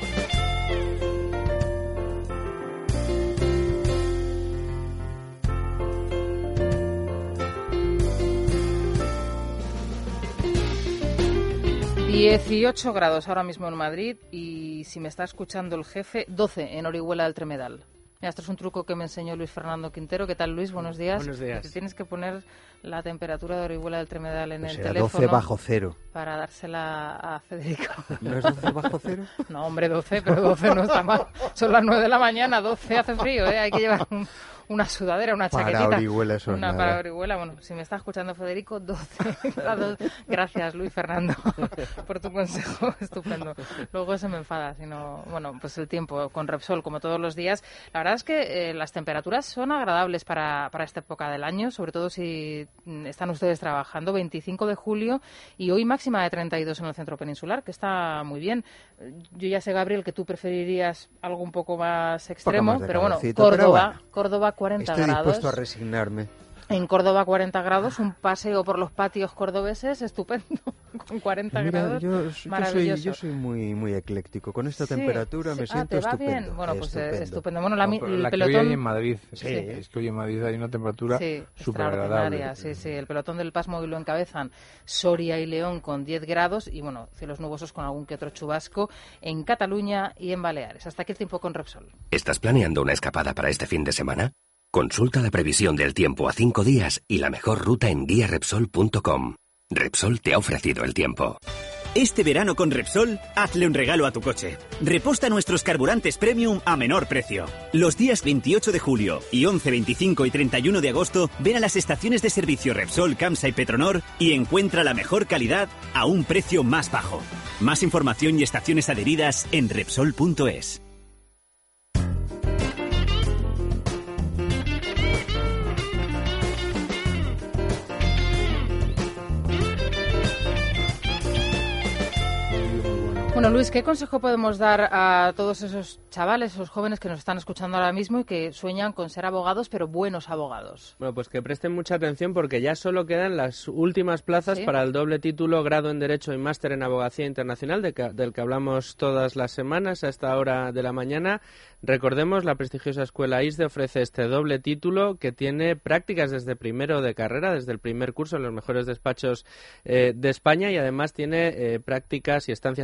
...18 grados ahora mismo en Madrid y, si me está escuchando el jefe, 12 en Orihuela del Tremedal. Mira, esto es un truco que me enseñó Luis Fernando Quintero. ¿Qué tal, Luis? Buenos días. Buenos días. Te tienes que poner la temperatura de Orihuela del Tremedal en el teléfono. 12 bajo cero. Para dársela a Federico. ¿No es 12 bajo cero? No, hombre, 12, pero 12 no está mal. Son las 9 de la mañana, 12 hace frío, ¿eh? Hay que llevar una sudadera, una chaquetita. Para Orihuela eso es nada. Para Orihuela, bueno, si me está escuchando Federico, 12 grados. Gracias, Luis Fernando, por tu consejo, estupendo. Luego se me enfada, sino, bueno, pues el tiempo con Repsol, como todos los días. La verdad es que las temperaturas son agradables para esta época del año, sobre todo si están ustedes trabajando. 25 de julio y hoy máxima de 32 en el centro peninsular, que está muy bien. Yo ya sé, Gabriel, que tú preferirías algo un poco más extremo, pero bueno, Córdoba 40 Estoy grados. dispuesto a resignarme. En Córdoba 40 grados, un paseo por los patios cordobeses estupendo, con 40 grados, maravilloso. Yo soy muy ecléctico. Con esta temperatura me siento ¿te va estupendo. Bien? Bueno, pues estupendo. Bueno, el pelotón... que hoy hay en Madrid, es que hoy en Madrid hay una temperatura súper agradable. Sí, el pelotón del Pazmóvil lo encabezan Soria y León con 10 grados y, bueno, cielos nubosos con algún que otro chubasco en Cataluña y en Baleares. Hasta aquí el tiempo con Repsol. ¿Estás planeando una escapada para este fin de semana? Consulta la previsión del tiempo a 5 días y la mejor ruta en guiarepsol.com. Repsol te ha ofrecido el tiempo. Este verano con Repsol, hazle un regalo a tu coche. Reposta nuestros carburantes premium a menor precio. Los días 28 de julio y 11, 25 y 31 de agosto, ven a las estaciones de servicio Repsol, Camsa y Petronor y encuentra la mejor calidad a un precio más bajo. Más información y estaciones adheridas en Repsol.es. Bueno, Luis, ¿qué consejo podemos dar a todos esos chavales, esos jóvenes que nos están escuchando ahora mismo y que sueñan con ser abogados, pero buenos abogados? Bueno, pues que presten mucha atención porque ya solo quedan las últimas plazas para el doble título, grado en Derecho y máster en Abogacía Internacional, del que hablamos todas las semanas a esta hora de la mañana. Recordemos, la prestigiosa escuela ISDE ofrece este doble título que tiene prácticas desde primero de carrera, desde el primer curso en los mejores despachos de España, y además tiene prácticas y estancias académicas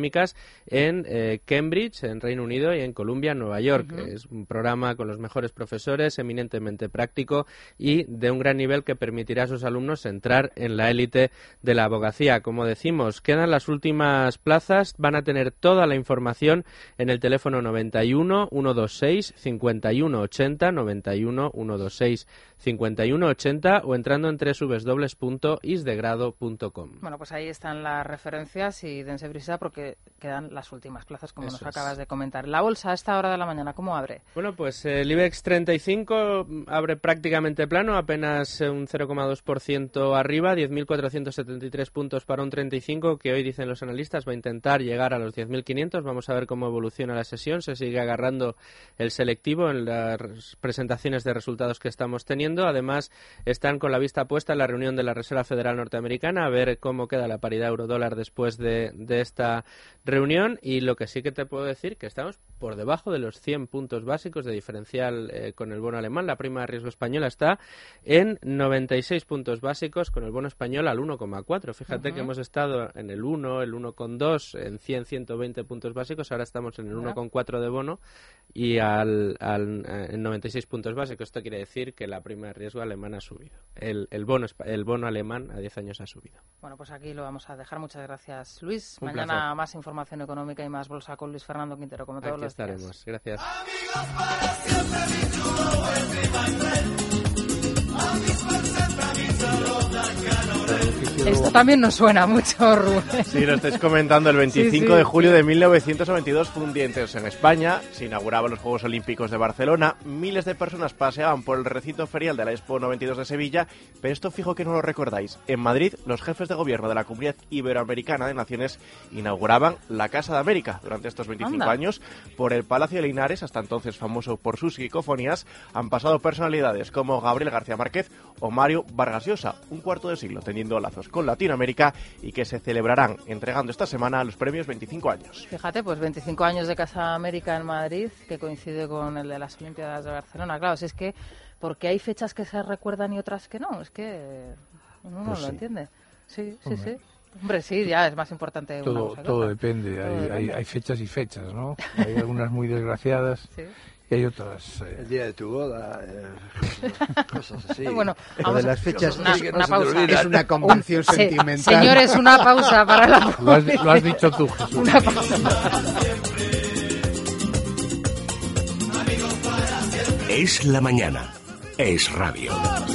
económicas en Cambridge, en Reino Unido, y en Columbia, en Nueva York. Es un programa con los mejores profesores, eminentemente práctico y de un gran nivel que permitirá a sus alumnos entrar en la élite de la abogacía. Como decimos, quedan las últimas plazas, van a tener toda la información en el teléfono 91 126 5180, 91 126 5180 o entrando en www.isdegrado.com. Bueno, pues ahí están las referencias y dense prisa porque quedan las últimas plazas, como nos acabas de comentar. La bolsa a esta hora de la mañana, ¿cómo abre? Bueno, pues el IBEX 35 abre prácticamente plano, apenas un 0,2% arriba, 10.473 puntos para un 35, que hoy dicen los analistas va a intentar llegar a los 10.500. Vamos a ver cómo evoluciona la sesión. Se sigue agarrando el selectivo en las presentaciones de resultados que estamos teniendo. Además, están con la vista puesta en la reunión de la Reserva Federal Norteamericana a ver cómo queda la paridad euro-dólar después de esta reunión. Y lo que sí que te puedo decir que estamos por debajo de los 100 puntos básicos de diferencial con el bono alemán. La prima de riesgo española está en 96 puntos básicos con el bono español al 1,4. Fíjate que hemos estado en el 1, el 1,2, en 100, 120 puntos básicos. Ahora estamos en el 1,4 de bono y en 96 puntos básicos. Esto quiere decir que la prima de riesgo alemana ha subido. El bono alemán a 10 años ha subido. Bueno, pues aquí lo vamos a dejar. Muchas gracias, Luis. Un Mañana placer. Más información económica y más bolsa con Luis Fernando Quintero, como todos Aquí los estaremos. días. Gracias. Esto también nos suena mucho, Rubén. Sí, lo estáis comentando. El 25 de julio de 1992 fue un día intenso en España. Se inauguraban los Juegos Olímpicos de Barcelona. Miles de personas paseaban por el recinto ferial de la Expo 92 de Sevilla. Pero esto fijo que no lo recordáis. En Madrid, los jefes de gobierno de la Comunidad Iberoamericana de Naciones inauguraban la Casa de América. Durante estos 25 años, por el Palacio de Linares, hasta entonces famoso por sus psicofonías, han pasado personalidades como Gabriel García Márquez o Mario Vargas Llosa. Un cuarto de siglo teniendo lazos con Latinoamérica y que se celebrarán entregando esta semana los premios 25 años. Fíjate, pues 25 años de Casa América en Madrid, que coincide con el de las Olimpiadas de Barcelona. Claro, si es que, porque hay fechas que se recuerdan y otras que no, es que uno no lo entiende. Sí, sí, sí. Hombre, sí, ya es más importante una cosa que Todo otra. depende. Hay fechas y fechas, ¿no? Hay algunas muy desgraciadas. Sí. Y hay otras... El día de tu boda, cosas así. Bueno, Lo de las fechas una pausa. es una convención sentimental. Señores, una pausa para la... Lo has dicho tú, Jesús. Una pausa. Es la mañana. Es radio.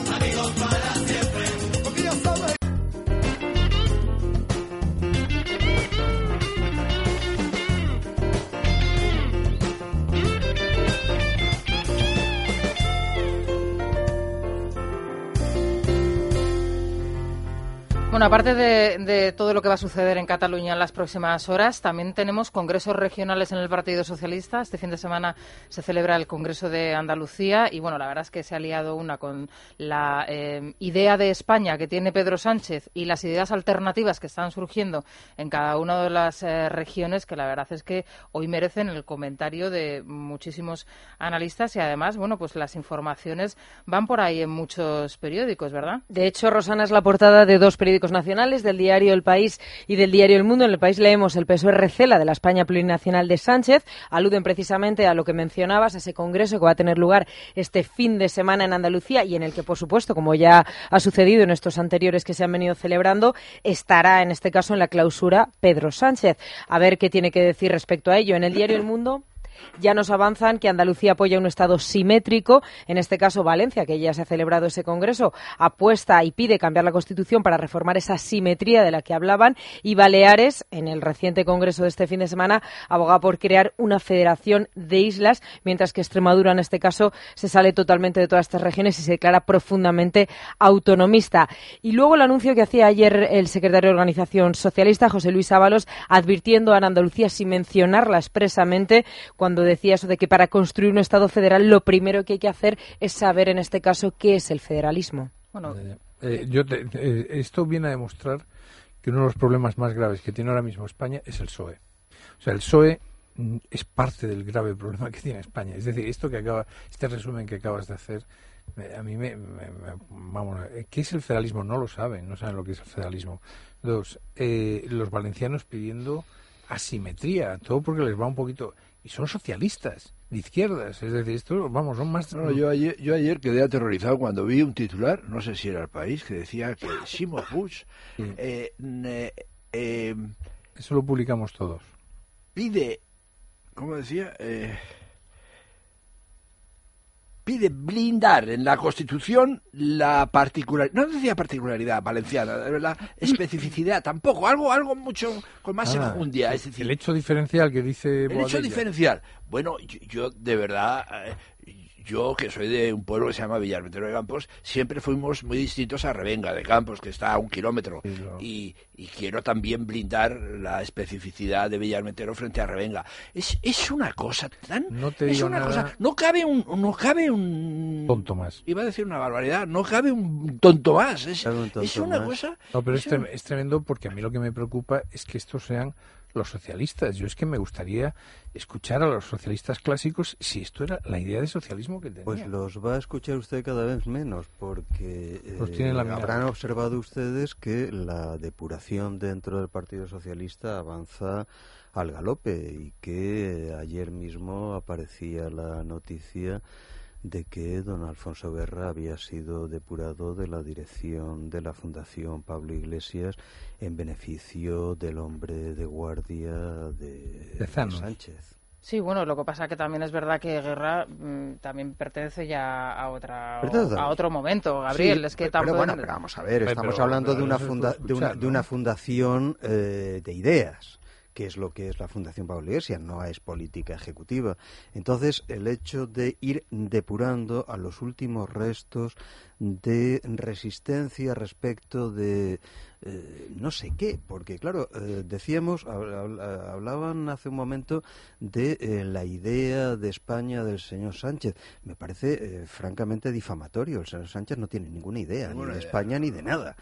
Bueno, aparte de todo lo que va a suceder en Cataluña en las próximas horas, también tenemos congresos regionales en el Partido Socialista. Este fin de semana se celebra el Congreso de Andalucía y, bueno, la verdad es que se ha liado una con la idea de España que tiene Pedro Sánchez y las ideas alternativas que están surgiendo en cada una de las regiones, que la verdad es que hoy merecen el comentario de muchísimos analistas y, además, bueno, pues las informaciones van por ahí en muchos periódicos, ¿verdad? De hecho, Rosana, es la portada de dos periódicos nacionales, del diario El País y del diario El Mundo. En El País leemos: el PSOE recela de la España plurinacional de Sánchez. Aluden precisamente a lo que mencionabas, a ese congreso que va a tener lugar este fin de semana en Andalucía y en el que, por supuesto, como ya ha sucedido en estos anteriores que se han venido celebrando, estará en este caso en la clausura Pedro Sánchez. A ver qué tiene que decir respecto a ello. En el diario El Mundo ya nos avanzan que Andalucía apoya un Estado simétrico, en este caso Valencia, que ya se ha celebrado ese congreso, apuesta y pide cambiar la Constitución para reformar esa simetría de la que hablaban, y Baleares, en el reciente congreso de este fin de semana, aboga por crear una federación de islas, mientras que Extremadura, en este caso, se sale totalmente de todas estas regiones y se declara profundamente autonomista. Y luego el anuncio que hacía ayer el secretario de Organización Socialista, José Luis Ábalos, advirtiendo a Andalucía, sin mencionarla expresamente, cuando decía eso de que para construir un Estado federal lo primero que hay que hacer es saber, en este caso, qué es el federalismo. Bueno, esto viene a demostrar que uno de los problemas más graves que tiene ahora mismo España es el PSOE. O sea, el PSOE es parte del grave problema que tiene España. Es decir, este resumen que acabas de hacer, a mí vamos, ¿qué es el federalismo? No lo saben, no saben lo que es el federalismo. Los valencianos pidiendo asimetría, todo porque les va un poquito... Y son socialistas, de izquierdas, es decir, esto, vamos, son más... No, yo ayer quedé aterrorizado cuando vi un titular, no sé si era El País, que decía que Ximo Puig eso lo publicamos todos. Pide, ¿cómo decía? Pide blindar en la Constitución la particularidad, no decía particularidad valenciana, la especificidad tampoco, algo mucho con más enjundia, es decir, el hecho diferencial que dice el hecho diferencial. Bueno, yo de verdad, yo que soy de un pueblo que se llama Villarmetero de Campos, siempre fuimos muy distintos a Revenga de Campos, que está a 1 kilómetro, y quiero también blindar la especificidad de Villarmetero frente a Revenga. Es una cosa tan... No te digo nada. No cabe un tonto más. Iba a decir una barbaridad, no cabe un tonto más. Es una cosa... No, pero es tremendo, porque a mí lo que me preocupa es que estos sean los socialistas. Yo es que me gustaría escuchar a los socialistas clásicos si esto era la idea de socialismo que tenían. Pues los va a escuchar usted cada vez menos, porque habrán observado ustedes que la depuración dentro del Partido Socialista avanza al galope, y que ayer mismo aparecía la noticia de que don Alfonso Guerra había sido depurado de la dirección de la Fundación Pablo Iglesias en beneficio del hombre de guardia de Sánchez. Sí, bueno, lo que pasa que también es verdad que Guerra también pertenece ya a otro momento, Gabriel. Sí, es que pero vamos a ver, estamos hablando de una fundación de ideas, que es lo que es la Fundación Pablo Iglesias, no es política ejecutiva. Entonces, el hecho de ir depurando a los últimos restos de resistencia respecto de no sé qué, porque claro, decíamos, hablaban hace un momento de la idea de España del señor Sánchez. Me parece francamente difamatorio. El señor Sánchez no tiene ninguna idea, ni de España ni de nada.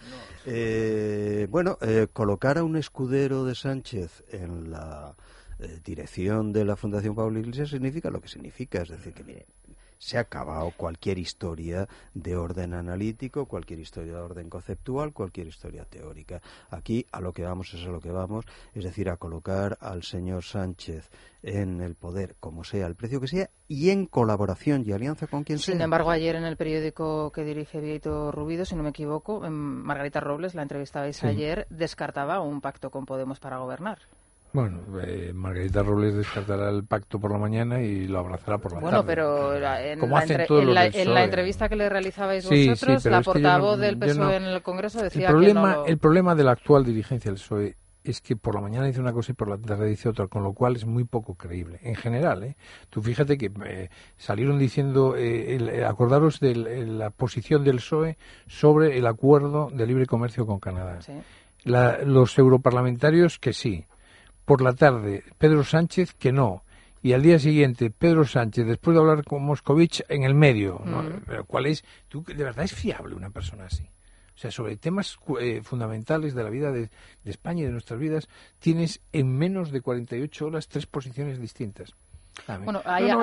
Colocar a un escudero de Sánchez en la dirección de la Fundación Pablo Iglesias significa lo que significa, es decir, que mire, se ha acabado cualquier historia de orden analítico, cualquier historia de orden conceptual, cualquier historia teórica. Aquí a lo que vamos es a lo que vamos, es decir, a colocar al señor Sánchez en el poder, como sea, el precio que sea, y en colaboración y alianza con quien sea. Sin embargo, ayer en el periódico que dirige Vieito Rubido, si no me equivoco, Margarita Robles, la entrevistabais ayer, descartaba un pacto con Podemos para gobernar. Bueno, Margarita Robles descartará el pacto por la mañana y lo abrazará por la tarde. Bueno, pero en la entrevista que le realizabais vosotros, la portavoz del PSOE en el Congreso decía el problema de la actual dirigencia del PSOE es que por la mañana dice una cosa y por la tarde dice otra, con lo cual es muy poco creíble. En general, tú fíjate que salieron diciendo, acordaros de la posición del PSOE sobre el acuerdo de libre comercio con Canadá. ¿Sí? Los europarlamentarios que sí. Por la tarde, Pedro Sánchez que no. Y al día siguiente, Pedro Sánchez, después de hablar con Moscovich, en el medio. ¿No? Pero ¿cuál es? ¿De verdad es fiable una persona así? O sea, sobre temas fundamentales de la vida de España y de nuestras vidas, tienes en menos de 48 horas 3 posiciones distintas. Bueno,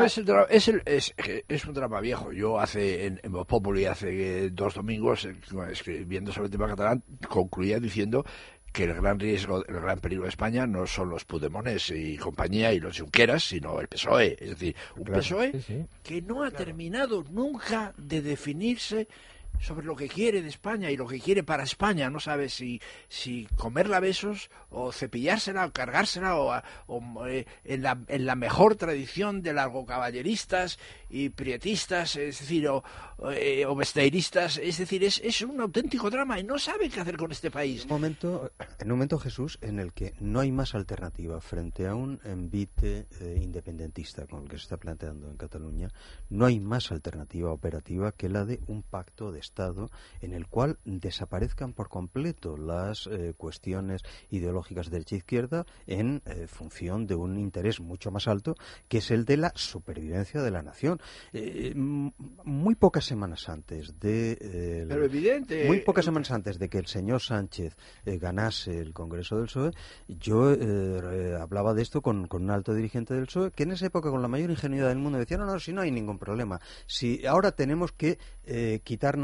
es un drama viejo. Yo en Voz Populi hace 2 domingos, escribiendo sobre el tema catalán, concluía diciendo que el gran riesgo, el gran peligro de España no son los Puigdemones y compañía y los Junqueras, sino el PSOE. Es decir, un PSOE que no ha terminado nunca de definirse sobre lo que quiere de España y lo que quiere para España. No sabe si comerla a besos o cepillársela o cargársela o en la mejor tradición de largocaballeristas y prietistas, es decir, o besteiristas. Es decir, es un auténtico drama y no sabe qué hacer con este país. En un momento, Jesús, en el que no hay más alternativa frente a un envite independentista con el que se está planteando en Cataluña, no hay más alternativa operativa que la de un pacto de Estado en el cual desaparezcan por completo las cuestiones ideológicas de derecha-izquierda en función de un interés mucho más alto, que es el de la supervivencia de la nación. Muy pocas semanas antes de semanas antes de que el señor Sánchez ganase el Congreso del PSOE, yo hablaba de esto con un alto dirigente del PSOE, que en esa época, con la mayor ingenuidad del mundo, decía, no, si no hay ningún problema, si ahora tenemos que quitarnos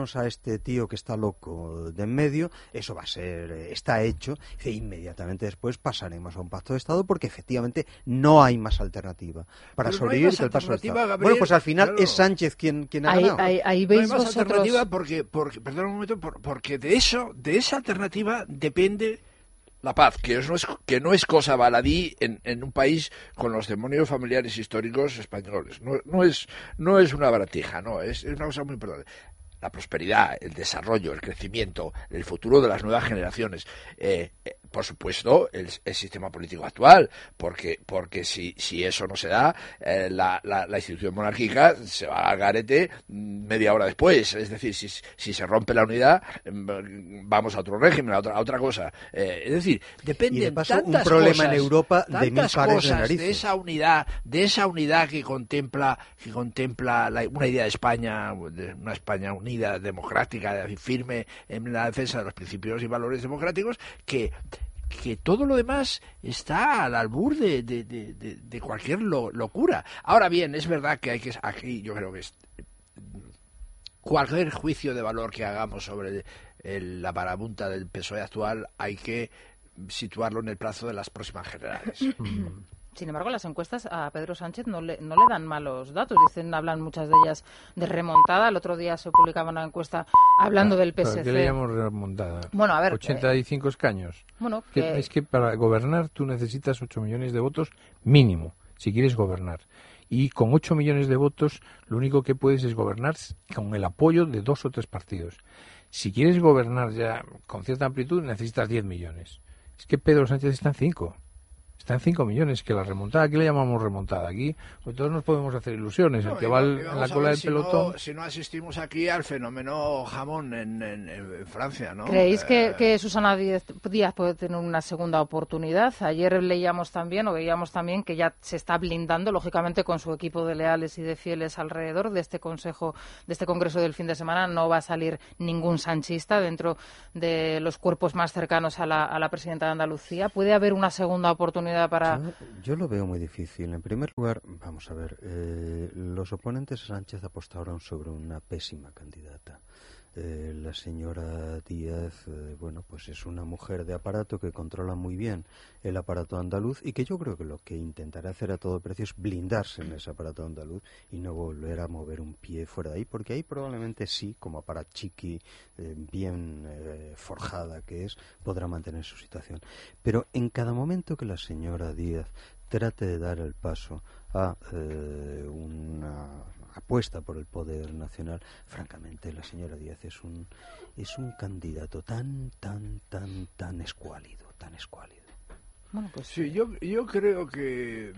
quitarnos a este tío que está loco de en medio, eso va a ser, está hecho, e inmediatamente después pasaremos a un pacto de Estado porque efectivamente no hay más alternativa para Pero sobrevivir no que el paso de Estado. Gabriel, bueno, pues al final claro. es Sánchez quien ha ganado. Ahí veis no hay más vosotros... alternativa porque, perdón un momento, porque de esa alternativa depende la paz, que no es cosa baladí en un país con los demonios familiares históricos españoles. No es una baratija, no, es una cosa muy importante. La prosperidad, el desarrollo, el crecimiento, el futuro de las nuevas generaciones. Por supuesto, el sistema político actual, porque si eso no se da, la institución monárquica se va al garete media hora después. Es decir, si se rompe la unidad, vamos a otro régimen, a otra cosa. Es decir, depende de paso, tantas un problema cosas, en Europa de mil pares de narices. de esa unidad que contempla una idea de España, una España unida, democrática, firme en la defensa de los principios y valores democráticos, que todo lo demás está al albur de cualquier locura. Ahora bien, es verdad que aquí yo creo que cualquier juicio de valor que hagamos sobre la marabunta del PSOE actual hay que situarlo en el plazo de las próximas generales. Sin embargo, las encuestas a Pedro Sánchez no le dan malos datos. Hablan muchas de ellas de remontada. El otro día se publicaba una encuesta hablando del PSC. ¿Qué le llamo remontada? Bueno, a ver... 85 escaños. Bueno, Es que para gobernar tú necesitas 8 millones de votos mínimo, si quieres gobernar. Y con 8 millones de votos, lo único que puedes es gobernar con el apoyo de 2 o 3 partidos. Si quieres gobernar ya con cierta amplitud, necesitas 10 millones. Es que Pedro Sánchez está en 5. Está en 5 millones, que la remontada, ¿qué le llamamos remontada? Aquí pues todos nos podemos hacer ilusiones, el que va en la cola del pelotón... Si no asistimos aquí al fenómeno jamón en Francia, ¿no? ¿Creéis que Susana Díaz puede tener una segunda oportunidad? Ayer veíamos también que ya se está blindando, lógicamente, con su equipo de leales y de fieles alrededor de este congreso del fin de semana. No va a salir ningún sanchista dentro de los cuerpos más cercanos a la presidenta de Andalucía. ¿Puede haber una segunda oportunidad para...? Yo lo veo muy difícil. En primer lugar, vamos a ver, los oponentes a Sánchez apostaron sobre una pésima candidata. La señora Díaz, pues es una mujer de aparato que controla muy bien el aparato andaluz y que yo creo que lo que intentará hacer a todo precio es blindarse en ese aparato andaluz y no volver a mover un pie fuera de ahí, porque ahí probablemente sí, como aparachiqui bien forjada que es, podrá mantener su situación. Pero en cada momento que la señora Díaz trate de dar el paso a una apuesta por el poder nacional, francamente la señora Díaz es un candidato tan escuálido, tan escuálido. Bueno, pues sí, yo creo que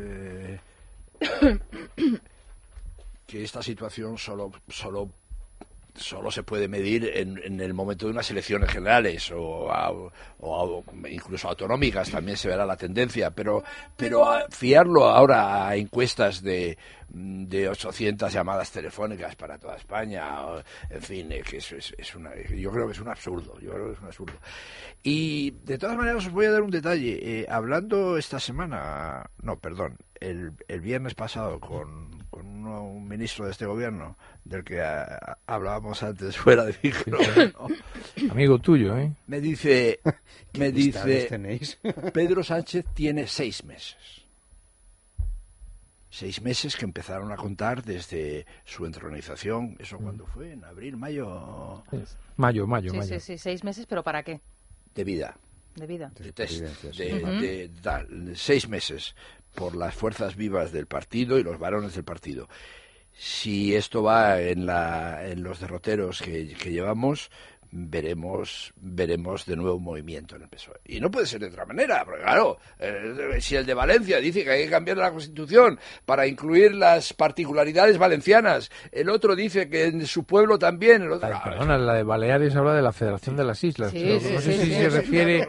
esta situación solo se puede medir en el momento de unas elecciones generales o incluso autonómicas. También se verá la tendencia, pero fiarlo ahora a encuestas de 800 llamadas telefónicas para toda España, en fin, que yo creo que es un absurdo. Y de todas maneras os voy a dar un detalle. Hablando esta semana, el viernes pasado con un ministro de este gobierno del que hablábamos antes fuera de micro, amigo tuyo, me dice tenéis? Pedro Sánchez tiene 6 meses. 6 meses que empezaron a contar desde su entronización. ¿Eso cuándo fue? ¿En abril, mayo? Mayo. Sí, 6 meses, ¿pero para qué? De vida. De test. 6 meses por las fuerzas vivas del partido y los varones del partido. Si esto va en los derroteros que llevamos, veremos de nuevo un movimiento en el PSOE. Y no puede ser de otra manera, porque claro, si el de Valencia dice que hay que cambiar la Constitución para incluir las particularidades valencianas, el otro dice que en su pueblo también, el otro... Perdona, la de Baleares habla de la Federación de las Islas. Sí, no sé si se refiere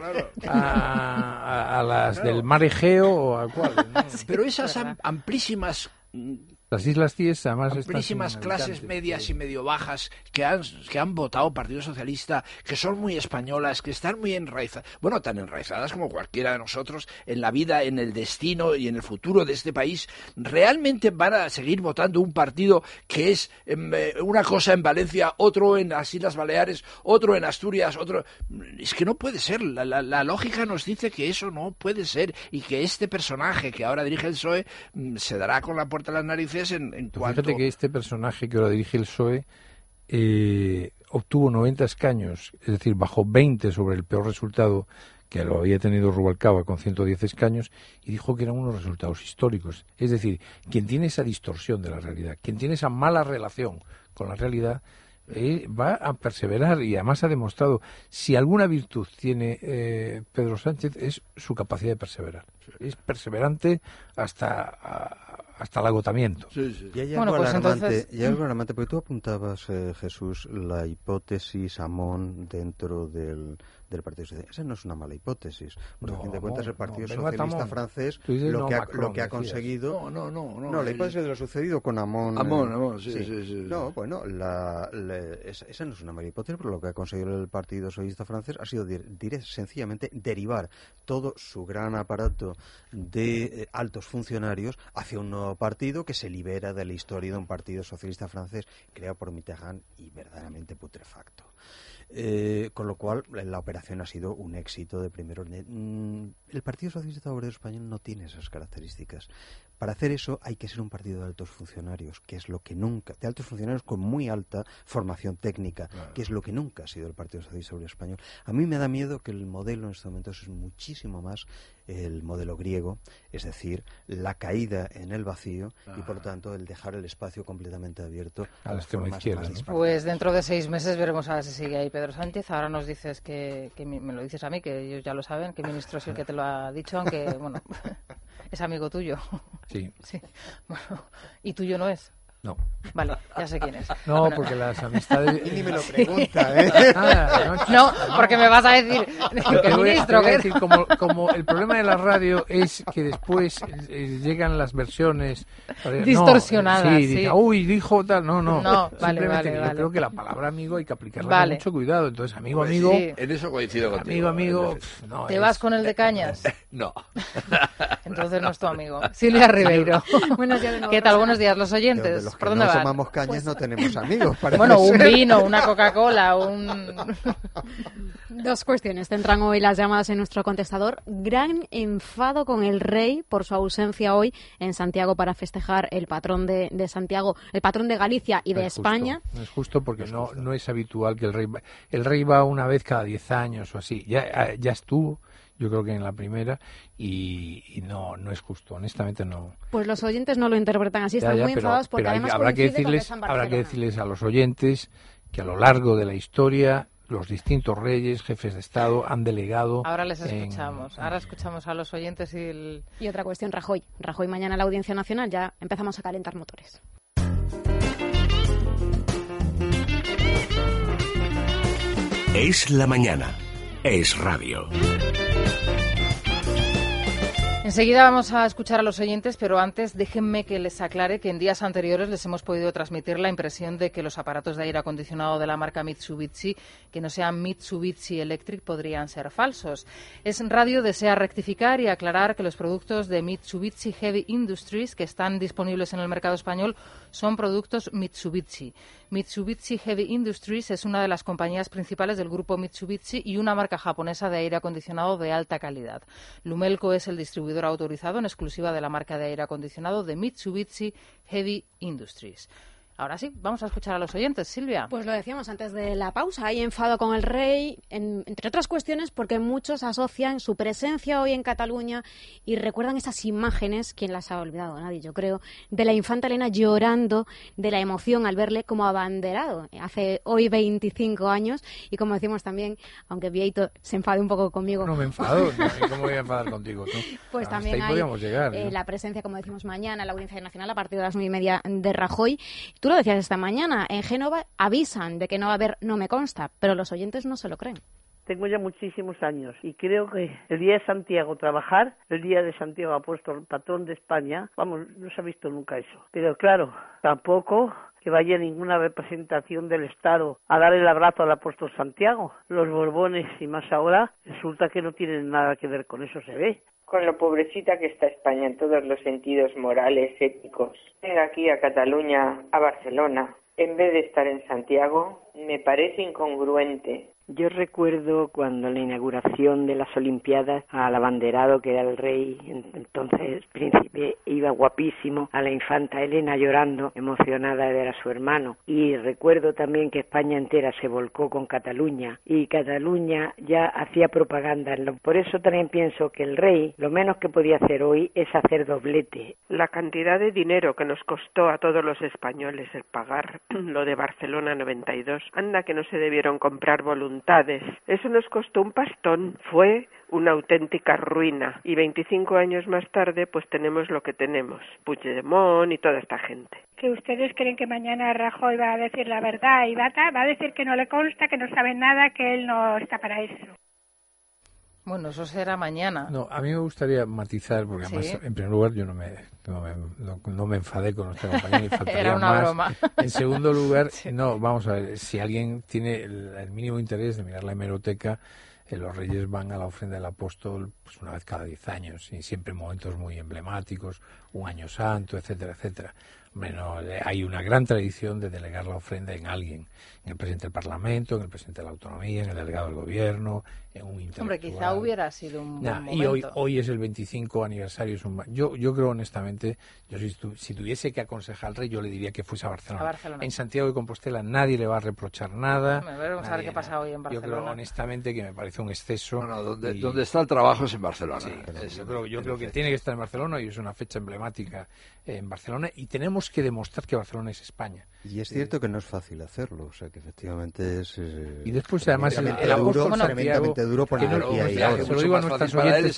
a las del Mar Egeo o a cuál. ¿No? Pero esas amplísimas Las Islas Cíes, además, amplísimas clases medias y medio bajas que han votado Partido Socialista, que son muy españolas, que están muy enraizadas, bueno, tan enraizadas como cualquiera de nosotros en la vida, en el destino y en el futuro de este país, realmente van a seguir votando un partido que es una cosa en Valencia, otro en las Islas Baleares, otro en Asturias, otro... Es que no puede ser, la lógica nos dice que eso no puede ser y que este personaje que ahora dirige el PSOE se dará con la puerta a las narices en cuanto... Fíjate que este personaje que ahora dirige el PSOE obtuvo 90 escaños, es decir, bajó 20 sobre el peor resultado que lo había tenido Rubalcaba con 110 escaños, y dijo que eran unos resultados históricos. Es decir, quien tiene esa distorsión de la realidad, quien tiene esa mala relación con la realidad, va a perseverar, y además ha demostrado, si alguna virtud tiene Pedro Sánchez, es su capacidad de perseverar. Es perseverante hasta el agotamiento. Y hay algo alarmante, porque tú apuntabas, Jesús, la hipótesis Hamon dentro del Partido Socialista. Esa no es una mala hipótesis, porque a fin de cuentas el Partido Socialista francés lo que ha conseguido... No, la hipótesis de lo sucedido con Hamon... sí. No, bueno, esa no es una mala hipótesis, pero lo que ha conseguido el Partido Socialista francés ha sido sencillamente derivar todo su gran aparato de altos funcionarios hacia un nuevo partido que se libera de la historia de un Partido Socialista francés creado por Mitterrand y verdaderamente putrefacto. Con lo cual la operación ha sido un éxito de primer orden. El Partido Socialista Obrero Español no tiene esas características. Para hacer eso hay que ser un partido de altos funcionarios, que es lo que nunca, de altos funcionarios con muy alta formación técnica, claro, que es lo que nunca ha sido el Partido Socialista Obrero Español. A mí me da miedo que el modelo en estos momentos es muchísimo más el modelo griego, es decir, la caída en el vacío y por tanto el dejar el espacio completamente abierto a la extrema izquierda, ¿no? Pues dentro de 6 meses veremos a ver si sigue ahí Pedro Sánchez. Ahora nos dices que me lo dices a mí, que ellos ya lo saben, que el ministro es el que te lo ha dicho, aunque bueno, es amigo tuyo. Sí. Bueno, ¿y tuyo no es? No. Vale, ya sé quién es. No, bueno, porque las amistades... Y ni me lo pregunta, ¿eh? No, porque me vas a decir que el ministro... decir, como el problema de la radio es que después llegan las versiones... distorsionadas, sí. Uy, dijo tal... No, vale. Yo creo que la palabra amigo hay que aplicarla con mucho cuidado. Entonces, amigo... Sí. En eso coincido contigo. Amigo... ¿Te vas con el de Cañas? No. Entonces no es tu amigo. Silvia Ribeiro. Buenos días de nuevo. ¿Qué tal? Buenos días, los oyentes. Los que no tomamos cañas no tenemos amigos. Bueno, un vino, una Coca-Cola, Dos cuestiones centran hoy las llamadas en nuestro contestador. Gran enfado con el rey por su ausencia hoy en Santiago para festejar el patrón de Santiago, el patrón de Galicia y de España. No es justo porque no es habitual que el rey va una vez cada 10 años o así. Ya estuvo, yo creo que en la primera, y no es justo, honestamente no. Pues los oyentes no lo interpretan así, están muy enfadados porque además habrá que decirles a los oyentes que a lo largo de la historia los distintos reyes, jefes de Estado han delegado... Ahora les escuchamos, ahora escuchamos a los oyentes Y otra cuestión, Rajoy mañana en la Audiencia Nacional, ya empezamos a calentar motores. Es la mañana, es radio. Enseguida vamos a escuchar a los oyentes, pero antes déjenme que les aclare que en días anteriores les hemos podido transmitir la impresión de que los aparatos de aire acondicionado de la marca Mitsubishi, que no sean Mitsubishi Electric, podrían ser falsos. Es Radio desea rectificar y aclarar que los productos de Mitsubishi Heavy Industries que están disponibles en el mercado español son productos Mitsubishi. Mitsubishi Heavy Industries es una de las compañías principales del grupo Mitsubishi y una marca japonesa de aire acondicionado de alta calidad. Lumelco es el distribuidor autorizado en exclusiva de la marca de aire acondicionado de Mitsubishi Heavy Industries. Ahora sí, vamos a escuchar a los oyentes. Silvia. Pues lo decíamos antes de la pausa, hay enfado con el rey, entre otras cuestiones porque muchos asocian su presencia hoy en Cataluña y recuerdan esas imágenes, ¿quién las ha olvidado? Nadie, yo creo, de la infanta Elena llorando de la emoción al verle como abanderado. Hace hoy 25 años y como decimos también, aunque Vieito se enfade un poco conmigo. No me enfado, ¿cómo voy a enfadar contigo? ¿No? Pues también hay llegar, ¿no? La presencia, como decimos mañana, en la Audiencia Nacional a partir de las 9:30 de Rajoy. Tú lo decías esta mañana, en Génova avisan de que no va a haber, no me consta, pero los oyentes no se lo creen. Tengo ya muchísimos años y creo que el día de Santiago trabajar, el día de Santiago Apóstol, patrón de España, vamos, no se ha visto nunca eso. Pero claro, tampoco que vaya ninguna representación del Estado a dar el abrazo al apóstol Santiago. Los Borbones y más ahora resulta que no tienen nada que ver con eso, se ve. Con lo pobrecita que está España en todos los sentidos morales, éticos. Venga aquí a Cataluña, a Barcelona, en vez de estar en Santiago, me parece incongruente. Yo recuerdo cuando en la inauguración de las Olimpiadas al abanderado, que era el rey, entonces príncipe, iba guapísimo, a la infanta Elena llorando, emocionada de ver a su hermano. Y recuerdo también que España entera se volcó con Cataluña y Cataluña ya hacía propaganda. Por eso también pienso que el rey, lo menos que podía hacer hoy es hacer doblete. La cantidad de dinero que nos costó a todos los españoles el pagar lo de Barcelona 92, anda que no se debieron comprar voluntades. Eso nos costó un pastón, fue una auténtica ruina. Y 25 años más tarde, pues tenemos lo que tenemos, Puigdemont y toda esta gente. ¿Que ustedes creen que mañana Rajoy va a decir la verdad y va a decir que no le consta, que no sabe nada, que él no está para eso? Bueno, eso será mañana. No, a mí me gustaría matizar, porque además, en primer lugar, yo no me enfadé con nuestra compañía, ni faltaría Era una más. broma. En segundo lugar, no, vamos a ver, si alguien tiene el mínimo interés de mirar la hemeroteca, los reyes van a la ofrenda del apóstol pues una vez cada 10 años, y siempre en momentos muy emblemáticos, un año santo, etcétera, etcétera. Bueno, hay una gran tradición de delegar la ofrenda en alguien, en el presidente del Parlamento, en el presidente de la Autonomía, en el delegado del Gobierno, en un intelectual. Hombre, quizá hubiera sido un buen momento. Y hoy es el 25 aniversario. Yo creo honestamente, si tuviese que aconsejar al rey, yo le diría que fuese a Barcelona. En Santiago de Compostela nadie le va a reprochar nada. Vamos a ver qué pasa hoy en Barcelona. Yo creo honestamente que me parece un exceso. Donde está el trabajo es en Barcelona. Sí, yo creo que tiene que estar en Barcelona, y es una fecha emblemática en Barcelona, y tenemos que demostrar que Barcelona es España. Y es cierto que no es fácil hacerlo, o sea que efectivamente es... y después además el apóstol Santiago, duro poner aquí y ahora. Se lo digo a nuestras oyentes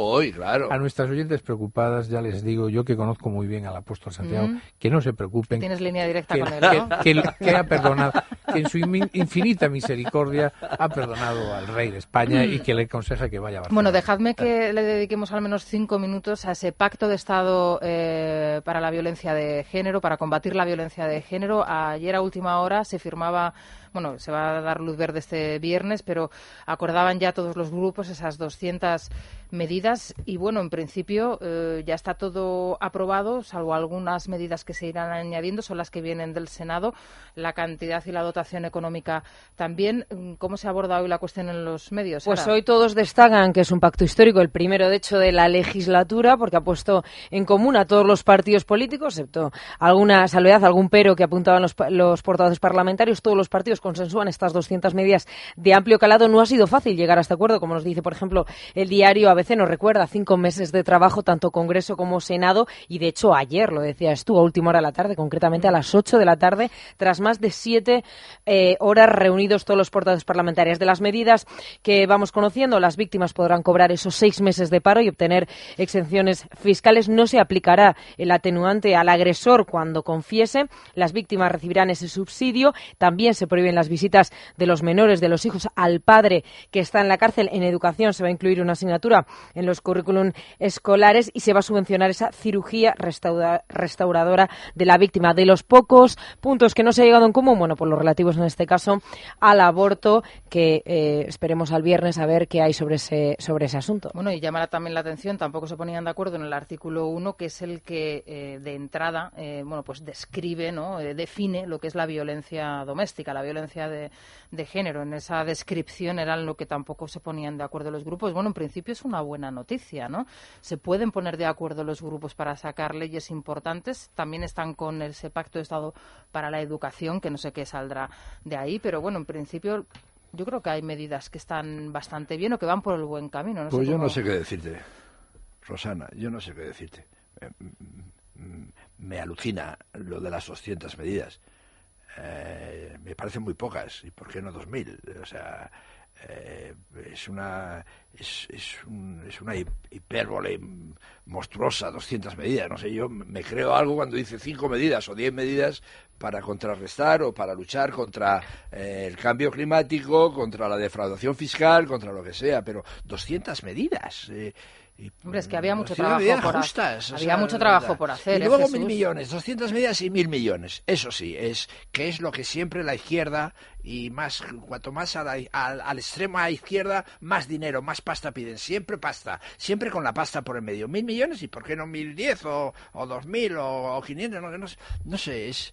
a nuestras oyentes preocupadas, ya les digo, yo que conozco muy bien al apóstol Santiago, que no se preocupen. Tienes línea directa con él, ¿no? Que ha perdonado, que en su infinita misericordia ha perdonado al rey de España y que le aconseja que vaya a Barcelona. Bueno, dejadme que le dediquemos al menos 5 minutos a ese pacto de Estado para la violencia de género, para combatir la violencia de género. Ayer a última hora se firmaba, bueno, se va a dar luz verde este viernes, pero acordaban ya todos los grupos esas 200 medidas y, bueno, en principio ya está todo aprobado, salvo algunas medidas que se irán añadiendo, son las que vienen del Senado, la cantidad y la dotación económica también. ¿Cómo se aborda hoy la cuestión en los medios, Sara? Pues hoy todos destacan que es un pacto histórico, el primero, de hecho, de la legislatura, porque ha puesto en común a todos los partidos políticos, excepto alguna salvedad, algún pero que apuntaban los portavoces parlamentarios. Todos los partidos consensúan estas 200 medidas de amplio calado. No ha sido fácil llegar a este acuerdo, como nos dice, por ejemplo, el diario ABC, nos recuerda 5 meses de trabajo, tanto Congreso como Senado, y de hecho ayer, lo decías tú, a última hora de la tarde, concretamente a las 8 de la tarde, tras más de 7 horas reunidos todos los portavoces parlamentarios. De las medidas que vamos conociendo, las víctimas podrán cobrar esos 6 meses de paro y obtener exenciones fiscales. No se aplicará el atenuante al agresor cuando confiese. Las víctimas recibirán ese subsidio. También se prohíben las visitas de los menores, de los hijos, al padre que está en la cárcel. En educación se va a incluir una asignatura en los currículum escolares y se va a subvencionar esa cirugía restauradora de la víctima. De los pocos puntos que no se ha llegado en común, bueno, pues los relativos en este caso al aborto, que esperemos al viernes a ver qué hay sobre ese asunto. Bueno, y llama también la atención, tampoco se ponían de acuerdo en el artículo 1, que es el que de entrada bueno, pues describe, ¿no? Define lo que es la violencia doméstica, la violencia de género. En esa descripción era en lo que tampoco se ponían de acuerdo los grupos. Bueno, en principio es una buena noticia, ¿no? Se pueden poner de acuerdo los grupos para sacar leyes importantes. También están con ese pacto de Estado para la educación, que no sé qué saldrá de ahí, pero bueno, en principio yo creo que hay medidas que están bastante bien o que van por el buen camino. No pues sé yo no sé qué decirte, Rosana, yo no sé qué decirte. Me alucina lo de las 200 medidas. Me parecen muy pocas. ¿Y por qué no 2000? O sea, es una hipérbole monstruosa, 200 medidas. No sé, yo me creo algo cuando dice 5 medidas o 10 medidas para contrarrestar o para luchar contra el cambio climático, contra la defraudación fiscal, contra lo que sea, pero 200 medidas. Hombre, es que había mucho trabajo mucho trabajo por hacer. Y luego Jesús. 1.000 millones, 200 medidas y 1.000 millones. Eso sí, que es lo que siempre la izquierda, y más cuanto más al extremo izquierda, más dinero, más pasta piden. Siempre pasta, siempre con la pasta por el medio. 1.000 millones y ¿por qué no 1.010 o 2.000 o 500? No sé, es...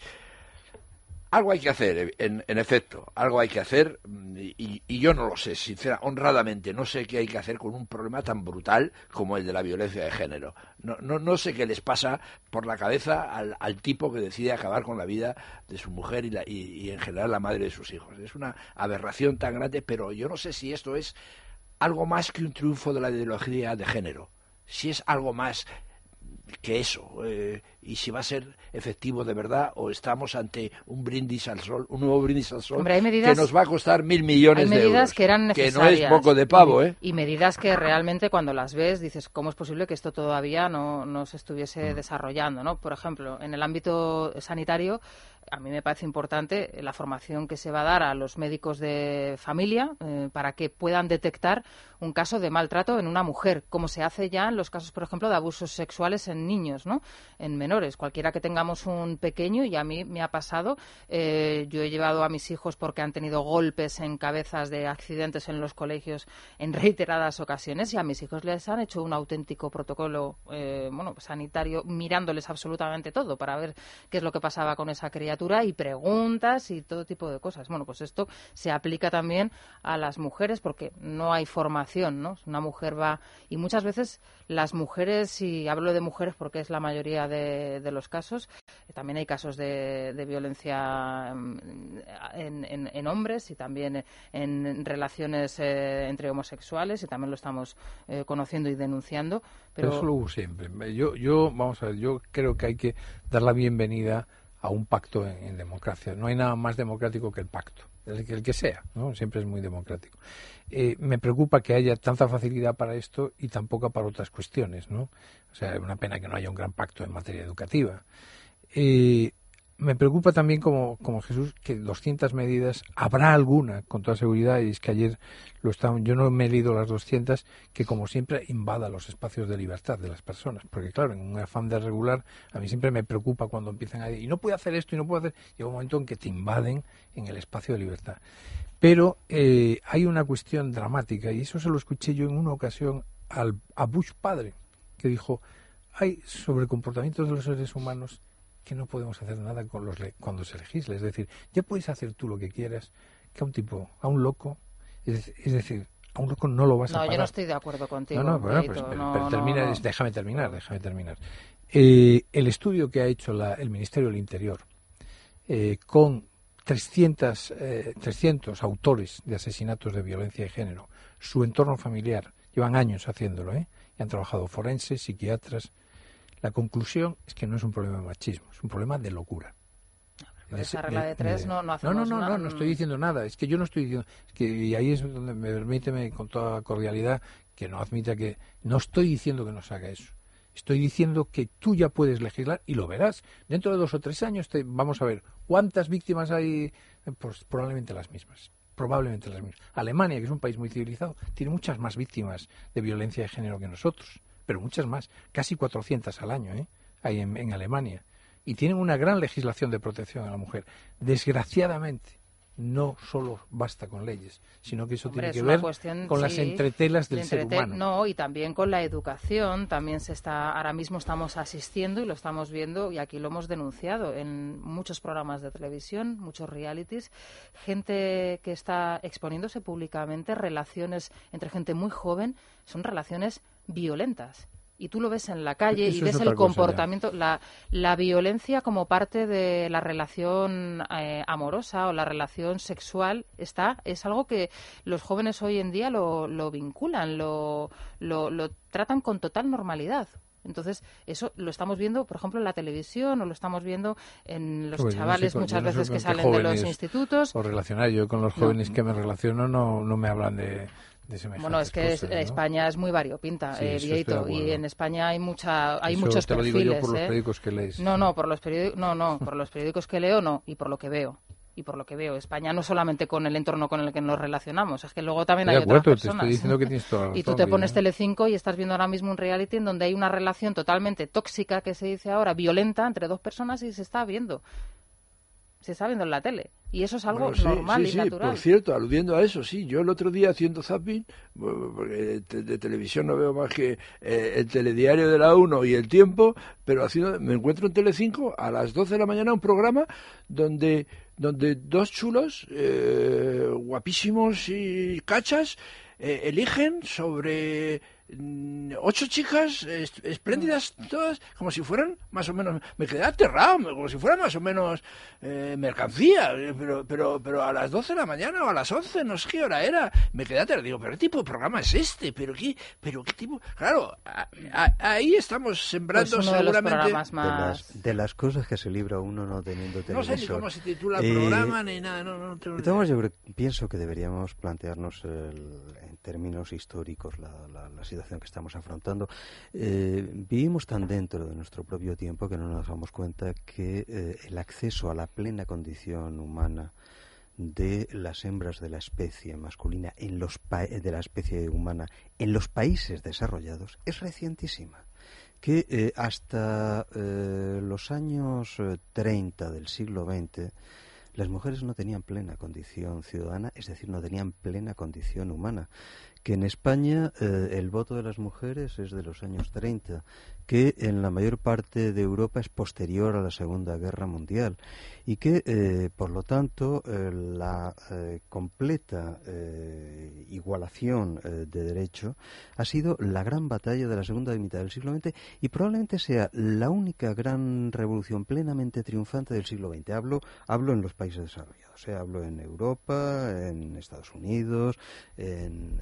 Algo hay que hacer, en efecto, algo hay que hacer, y yo no lo sé, sinceramente, honradamente, no sé qué hay que hacer con un problema tan brutal como el de la violencia de género. No sé qué les pasa por la cabeza al tipo que decide acabar con la vida de su mujer y en general la madre de sus hijos. Es una aberración tan grande, pero yo no sé si esto es algo más que un triunfo de la ideología de género, si es algo más que eso, y si va a ser efectivo de verdad o estamos ante un brindis al sol, un nuevo brindis al sol. Hombre, hay medidas, que nos va a costar 1.000 millones de euros, que eran necesarias, que no es poco de pavo, y medidas que realmente cuando las ves dices cómo es posible que esto todavía no se estuviese desarrollando, ¿no? Por ejemplo, en el ámbito sanitario, a mí me parece importante la formación que se va a dar a los médicos de familia para que puedan detectar un caso de maltrato en una mujer, como se hace ya en los casos, por ejemplo, de abusos sexuales en niños, ¿no? En menores. Cualquiera que tengamos un pequeño, y a mí me ha pasado, yo he llevado a mis hijos porque han tenido golpes en cabezas de accidentes en los colegios en reiteradas ocasiones, y a mis hijos les han hecho un auténtico protocolo sanitario, mirándoles absolutamente todo para ver qué es lo que pasaba con esa criatura, y preguntas y todo tipo de cosas. Bueno, pues esto se aplica también a las mujeres porque no hay formación, ¿no? Una mujer va, y muchas veces las mujeres, y hablo de mujeres porque es la mayoría de los casos, también hay casos de violencia en hombres y también en relaciones entre homosexuales, y también lo estamos conociendo y denunciando. Pero eso lo hubo siempre. Vamos a ver, yo creo que hay que dar la bienvenida a un pacto en democracia. No hay nada más democrático que el pacto, el que sea, ¿no? Siempre es muy democrático. Me preocupa que haya tanta facilidad para esto y tan poca para otras cuestiones, ¿no? O sea, es una pena que no haya un gran pacto en materia educativa. Me preocupa también, como Jesús, que 200 medidas, habrá alguna, con toda seguridad, y es que ayer yo no me he leído las 200, que como siempre invada los espacios de libertad de las personas, porque claro, en un afán de regular, a mí siempre me preocupa cuando empiezan a decir, y no puede hacer esto, y no puede hacer, llega un momento en que te invaden en el espacio de libertad. Pero hay una cuestión dramática, y eso se lo escuché yo en una ocasión a Bush padre, que dijo, hay sobre comportamientos de los seres humanos que no podemos hacer nada cuando se legisla. Es decir, ya puedes hacer tú lo que quieras, que a un loco, es decir, a un loco no lo vas a parar. No, yo no estoy de acuerdo contigo. Déjame terminar. El estudio que ha hecho el Ministerio del Interior con 300 autores de asesinatos de violencia de género, su entorno familiar, llevan años haciéndolo, y han trabajado forenses, psiquiatras. La conclusión es que no es un problema de machismo, es un problema de locura. Pero esa regla de tres no hacemos nada. No estoy diciendo nada. Es que yo no estoy diciendo... y ahí es donde permíteme con toda cordialidad que no admita que... No estoy diciendo que no se haga eso. Estoy diciendo que tú ya puedes legislar y lo verás. Dentro de 2 o 3 años vamos a ver cuántas víctimas hay. Pues probablemente las mismas. Alemania, que es un país muy civilizado, tiene muchas más víctimas de violencia de género que nosotros. Pero muchas más, casi 400 al año, hay en Alemania. Y tienen una gran legislación de protección a la mujer. Desgraciadamente, no solo basta con leyes, sino que eso tiene que ver con las entretelas del ser humano. No, y también con la educación. También ahora mismo estamos asistiendo y lo estamos viendo, y aquí lo hemos denunciado en muchos programas de televisión, muchos realities, gente que está exponiéndose públicamente, relaciones entre gente muy joven, son relaciones violentas. Y tú lo ves en la calle y ves el comportamiento, la violencia como parte de la relación amorosa o la relación sexual es algo que los jóvenes hoy en día lo vinculan, lo tratan con total normalidad. Entonces, eso lo estamos viendo, por ejemplo, en la televisión, o lo estamos viendo en los Pues chavales muchas veces que salen de los institutos. O relacionar, yo con los jóvenes que me relaciono no me hablan de semejantes bueno, es que cosas, ¿no? España es muy variopinta, Vieito, y en España hay muchos te lo perfiles. Digo yo por los periódicos que lees. No, por los periódicos que leo no, y por lo que veo. España no solamente con el entorno con el que nos relacionamos, es que luego también hay otras personas. Te estoy diciendo que tienes toda la razón. Y tú te pones Telecinco y estás viendo ahora mismo un reality en donde hay una relación totalmente tóxica, que se dice ahora, violenta, entre dos personas, y se está viendo en la tele. Y eso es algo normal y natural. Por cierto, aludiendo a eso, sí, yo el otro día haciendo zapping, porque de televisión no veo más que el telediario de la 1 y El Tiempo, pero me encuentro en Telecinco a las 12 de la mañana un programa donde dos chulos, guapísimos y cachas, eligen sobre 8 chicas espléndidas todas, como si fueran más o menos, me quedé aterrado, como si fueran más o menos mercancía, pero a las 12 de la mañana o a las 11, no sé qué hora era, me quedé aterrado, digo, pero ¿qué tipo de programa es este? ¿Pero qué tipo? Claro, ahí estamos sembrando pues seguramente de las cosas que se libra uno no teniendo televisor. No sé ni cómo se titula el programa ni nada, no tengo ni idea. Yo pienso que deberíamos plantearnos en términos históricos la situación que estamos afrontando. Vivimos tan dentro de nuestro propio tiempo que no nos damos cuenta que el acceso a la plena condición humana de las hembras de la especie masculina de la especie humana en los países desarrollados es recientísima. Que hasta los años 30 del siglo XX las mujeres no tenían plena condición ciudadana, es decir, no tenían plena condición humana. Que en España el voto de las mujeres es de los años 30, que en la mayor parte de Europa es posterior a la Segunda Guerra Mundial y que, por lo tanto, la completa igualación de derecho ha sido la gran batalla de la segunda mitad del siglo XX y probablemente sea la única gran revolución plenamente triunfante del siglo XX. Hablo en los países desarrollados, hablo en Europa, en Estados Unidos, en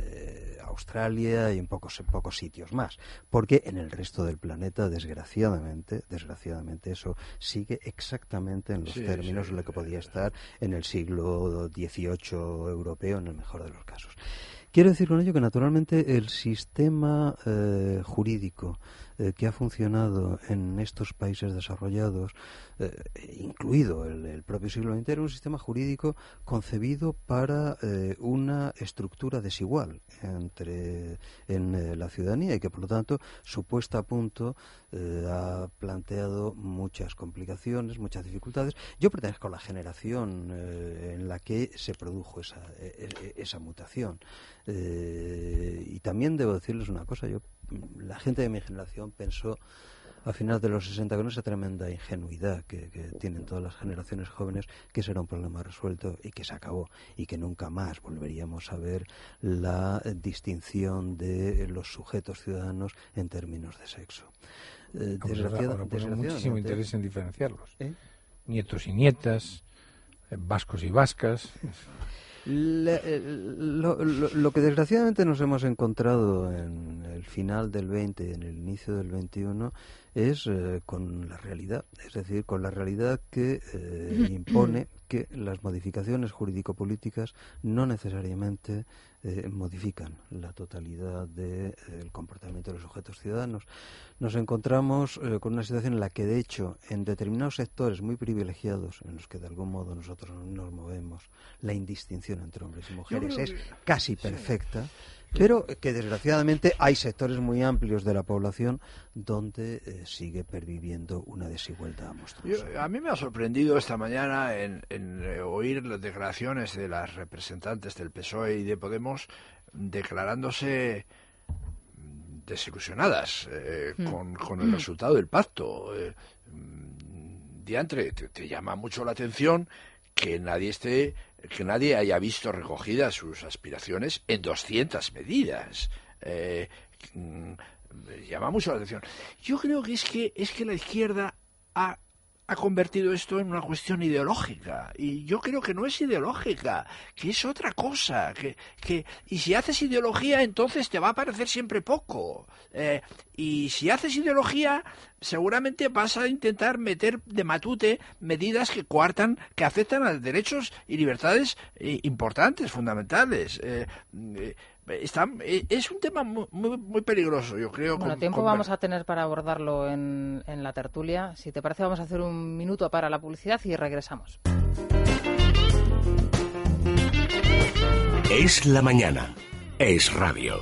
Australia y en pocos sitios más, porque en el resto del planeta, desgraciadamente eso sigue exactamente en los términos en los que podía estar en el siglo XVIII europeo, en el mejor de los casos. Quiero decir con ello que naturalmente el sistema jurídico que ha funcionado en estos países desarrollados, incluido el propio siglo XX, era un sistema jurídico concebido para una estructura desigual en la ciudadanía y que, por lo tanto, su puesta a punto ha planteado muchas complicaciones, muchas dificultades. Yo pertenezco a la generación en la que se produjo esa mutación. Y también debo decirles una cosa, la gente de mi generación pensó a finales de los 60 con esa tremenda ingenuidad que tienen todas las generaciones jóvenes, que ese era un problema resuelto y que se acabó y que nunca más volveríamos a ver la distinción de los sujetos ciudadanos en términos de sexo. Ahora muchísimo interés en diferenciarlos. Nietos y nietas, vascos y vascas. Lo que desgraciadamente nos hemos encontrado en el final del 20 y en el inicio del 21 es con la realidad, es decir, con la realidad que impone que las modificaciones jurídico-políticas no necesariamente modifican la totalidad del comportamiento de los sujetos ciudadanos. Nos encontramos con una situación en la que, de hecho, en determinados sectores muy privilegiados, en los que de algún modo nosotros nos movemos, la indistinción entre hombres y mujeres es casi perfecta, pero que desgraciadamente hay sectores muy amplios de la población donde sigue perviviendo una desigualdad monstruosa. A mí me ha sorprendido esta mañana en oír las declaraciones de las representantes del PSOE y de Podemos declarándose desilusionadas con el resultado del pacto. Diantre, te llama mucho la atención que nadie haya visto recogidas sus aspiraciones en 200 medidas. Llama mucho la atención. Yo creo que es que la izquierda ha ha convertido esto en una cuestión ideológica, y yo creo que no es ideológica, que es otra cosa, y si haces ideología entonces te va a parecer siempre poco, y si haces ideología seguramente vas a intentar meter de matute medidas que coartan, que afectan a derechos y libertades importantes, fundamentales. Es un tema muy peligroso, yo creo. Bueno, tiempo vamos a tener para abordarlo en la tertulia. Si te parece, vamos a hacer un minuto para la publicidad y regresamos. Es la mañana. Es radio.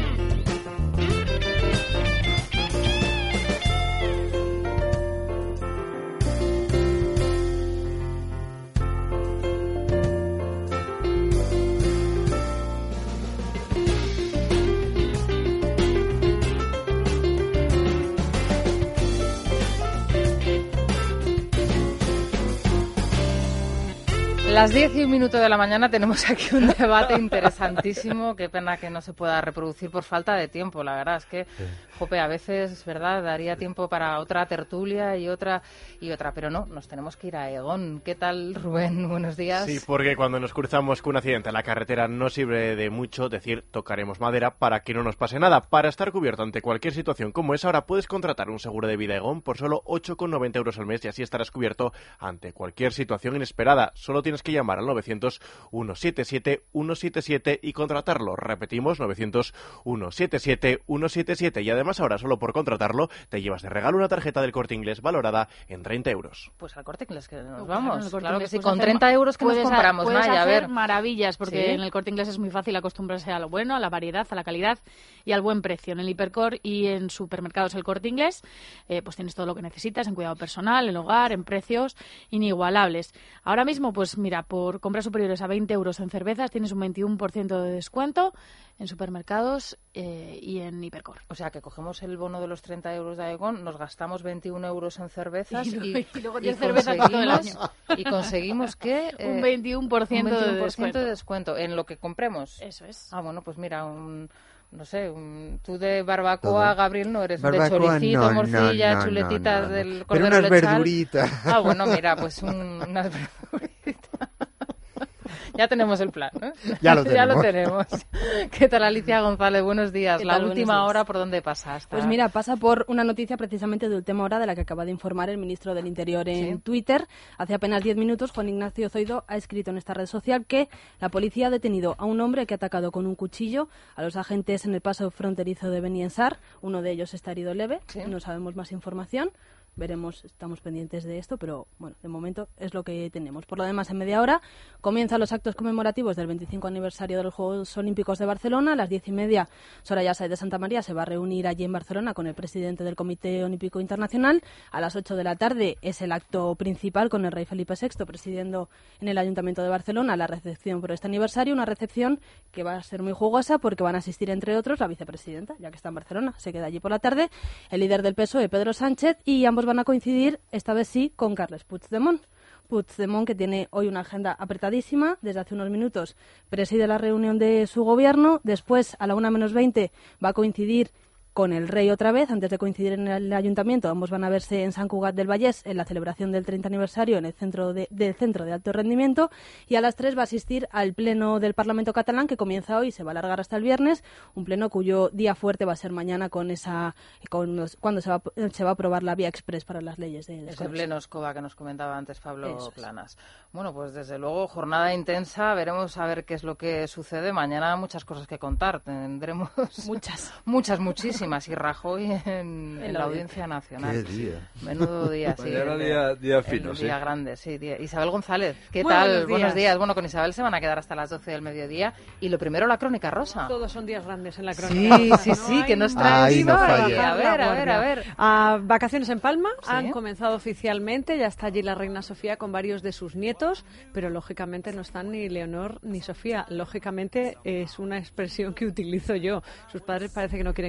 Las 10 y un minuto de la mañana tenemos aquí un debate interesantísimo. Qué pena que no se pueda reproducir por falta de tiempo. La verdad es que, jope, a veces, ¿verdad?, daría tiempo para otra tertulia y otra, pero no, nos tenemos que ir a Egón. ¿Qué tal, Rubén? Buenos días. Sí, porque cuando nos cruzamos con un accidente en la carretera no sirve de mucho decir tocaremos madera para que no nos pase nada. Para estar cubierto ante cualquier situación como esa, ahora puedes contratar un seguro de vida Egón por solo 8,90 € al mes y así estarás cubierto ante cualquier situación inesperada. Solo tienes que llamar al 900-177-177 y contratarlo. Repetimos, 900-177-177. Y además ahora, solo por contratarlo, te llevas de regalo una tarjeta del Corte Inglés valorada en 30 €. Pues al Corte Inglés que nos vamos. Claro que sí, con 30 € que nos compramos. Puedes Naya, hacer a ver. maravillas, porque ¿Sí? en el Corte Inglés es muy fácil acostumbrarse a lo bueno, a la variedad, a la calidad y al buen precio. En el Hipercor y en supermercados El Corte Inglés, pues tienes todo lo que necesitas en cuidado personal, en el hogar, en precios inigualables. Ahora mismo, pues mira, por compras superiores a 20 € en cervezas tienes un 21% de descuento en supermercados y en Hipercor. O sea, que cogemos el bono de los 30 € de Aegon, nos gastamos 21 € en cervezas y luego tienes cervezas todo el año. Y conseguimos que... un 21% de descuento en lo que compremos. Eso es. Ah, bueno, pues mira, no sé, tú de barbacoa, Gabriel, no eres barbacoa, de choricito, no, morcilla, no, chuletitas del pero cordero unas lechal. verduritas. Ah, bueno, mira, pues unas verduritas. Ya tenemos el plan, ¿no? Ya lo tenemos. ¿Qué tal, Alicia González? Buenos días. La última hora, ¿por dónde pasa? Pues mira, pasa por una noticia precisamente de última hora de la que acaba de informar el ministro del Interior en Twitter. Hace apenas 10 minutos, Juan Ignacio Zoido ha escrito en esta red social que la policía ha detenido a un hombre que ha atacado con un cuchillo a los agentes en el paso fronterizo de Beniensar. Uno de ellos está herido leve. No sabemos más información. Veremos, estamos pendientes de esto, pero bueno, de momento es lo que tenemos. Por lo demás, en media hora comienzan los actos conmemorativos del 25 aniversario de los Juegos Olímpicos de Barcelona. A las 10:30, Soraya Sáez de Santa María se va a reunir allí en Barcelona con el presidente del Comité Olímpico Internacional. A las 8 de la tarde es el acto principal con el rey Felipe VI presidiendo en el Ayuntamiento de Barcelona la recepción por este aniversario. Una recepción que va a ser muy jugosa porque van a asistir, entre otros, la vicepresidenta, ya que está en Barcelona, se queda allí por la tarde, el líder del PSOE, Pedro Sánchez, y ambos van a coincidir, esta vez sí, con Carles Puigdemont. Puigdemont, que tiene hoy una agenda apretadísima. Desde hace unos minutos preside la reunión de su gobierno. Después, a la 1:20, va a coincidir con el rey otra vez, antes de coincidir en el ayuntamiento. Ambos van a verse en Sant Cugat del Vallès en la celebración del 30 aniversario en el centro de alto rendimiento, y a las 3 va a asistir al pleno del Parlamento catalán, que comienza hoy y se va a alargar hasta el viernes, un pleno cuyo día fuerte va a ser mañana cuando se va a aprobar la vía express para las leyes de ese pleno Escoba que nos comentaba antes Pablo Planas. Bueno, pues desde luego jornada intensa, veremos a ver qué es lo que sucede. Mañana muchas cosas que contar, tendremos muchísimas. Y Rajoy en la Audiencia Nacional. Qué día. Menudo día, sí. Día fino, sí. Día grande, sí. Isabel González, ¿qué Buenos tal? días. Buenos días. Bueno, con Isabel se van a quedar hasta las 12 del mediodía. Y lo primero, la Crónica Rosa. Todos son días grandes en la Crónica Rosa. Sí, que nos traen. A ver. Vacaciones en Palma han comenzado oficialmente. Ya está allí la reina Sofía con varios de sus nietos, pero lógicamente no están ni Leonor ni Sofía. Lógicamente es una expresión que utilizo yo. Sus padres parece que no quieren que se relacionen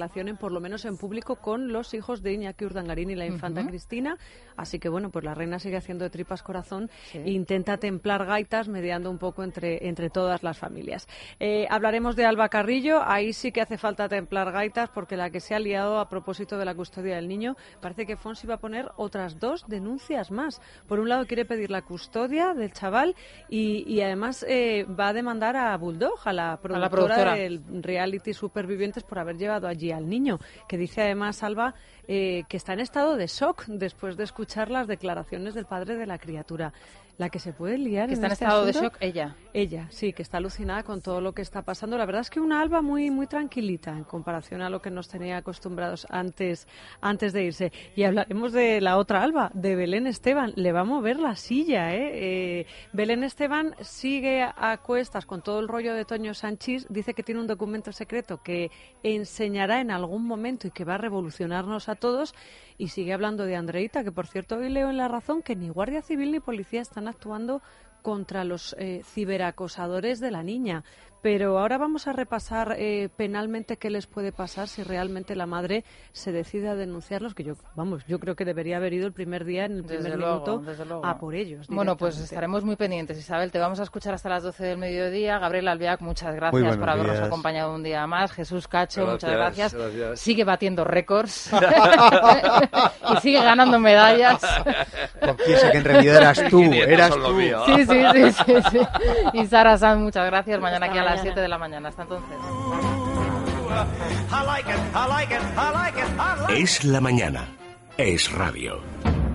relacionen, por lo menos en público, con los hijos de Iñaki Urdangarín y la infanta Cristina. Así que, bueno, pues la reina sigue haciendo de tripas corazón e intenta templar gaitas mediando un poco entre todas las familias. Hablaremos de Alba Carrillo. Ahí sí que hace falta templar gaitas, porque la que se ha liado a propósito de la custodia del niño, parece que Fonsi va a poner otras 2 denuncias más. Por un lado quiere pedir la custodia del chaval y además va a demandar a Bulldog, a la productora del reality Supervivientes, por haber llevado allí al niño, que dice además Alba que está en estado de shock después de escuchar las declaraciones del padre de la criatura. La que se puede liar que está en este estado asunto, de shock ella. Ella, sí, que está alucinada con todo lo que está pasando. La verdad es que una Alba muy muy tranquilita en comparación a lo que nos tenía acostumbrados antes de irse. Y hablaremos de la otra Alba, de Belén Esteban. Le va a mover la silla, ¿eh? Belén Esteban sigue a cuestas con todo el rollo de Toño Sanchis. Dice que tiene un documento secreto que enseñará en algún momento y que va a revolucionarnos a todos. Y sigue hablando de Andreita, que por cierto hoy leo en La Razón que ni Guardia Civil ni policía están actuando contra los ciberacosadores de la niña. Pero ahora vamos a repasar penalmente qué les puede pasar si realmente la madre se decide a denunciarlos, que yo creo que debería haber ido el primer día, en el primer minuto, a por ellos. Bueno, pues estaremos muy pendientes, Isabel. Te vamos a escuchar hasta las 12 del mediodía. Gabriel Albiac, muchas gracias por habernos acompañado un día más. Jesús Cacho, muchas gracias. Sigue batiendo récords y sigue ganando medallas. Confiesa que en realidad eras tú. Sí. Y Sara Sanz, muchas gracias. Mañana aquí a las 7 de la mañana. Hasta entonces. Es la mañana. Es radio.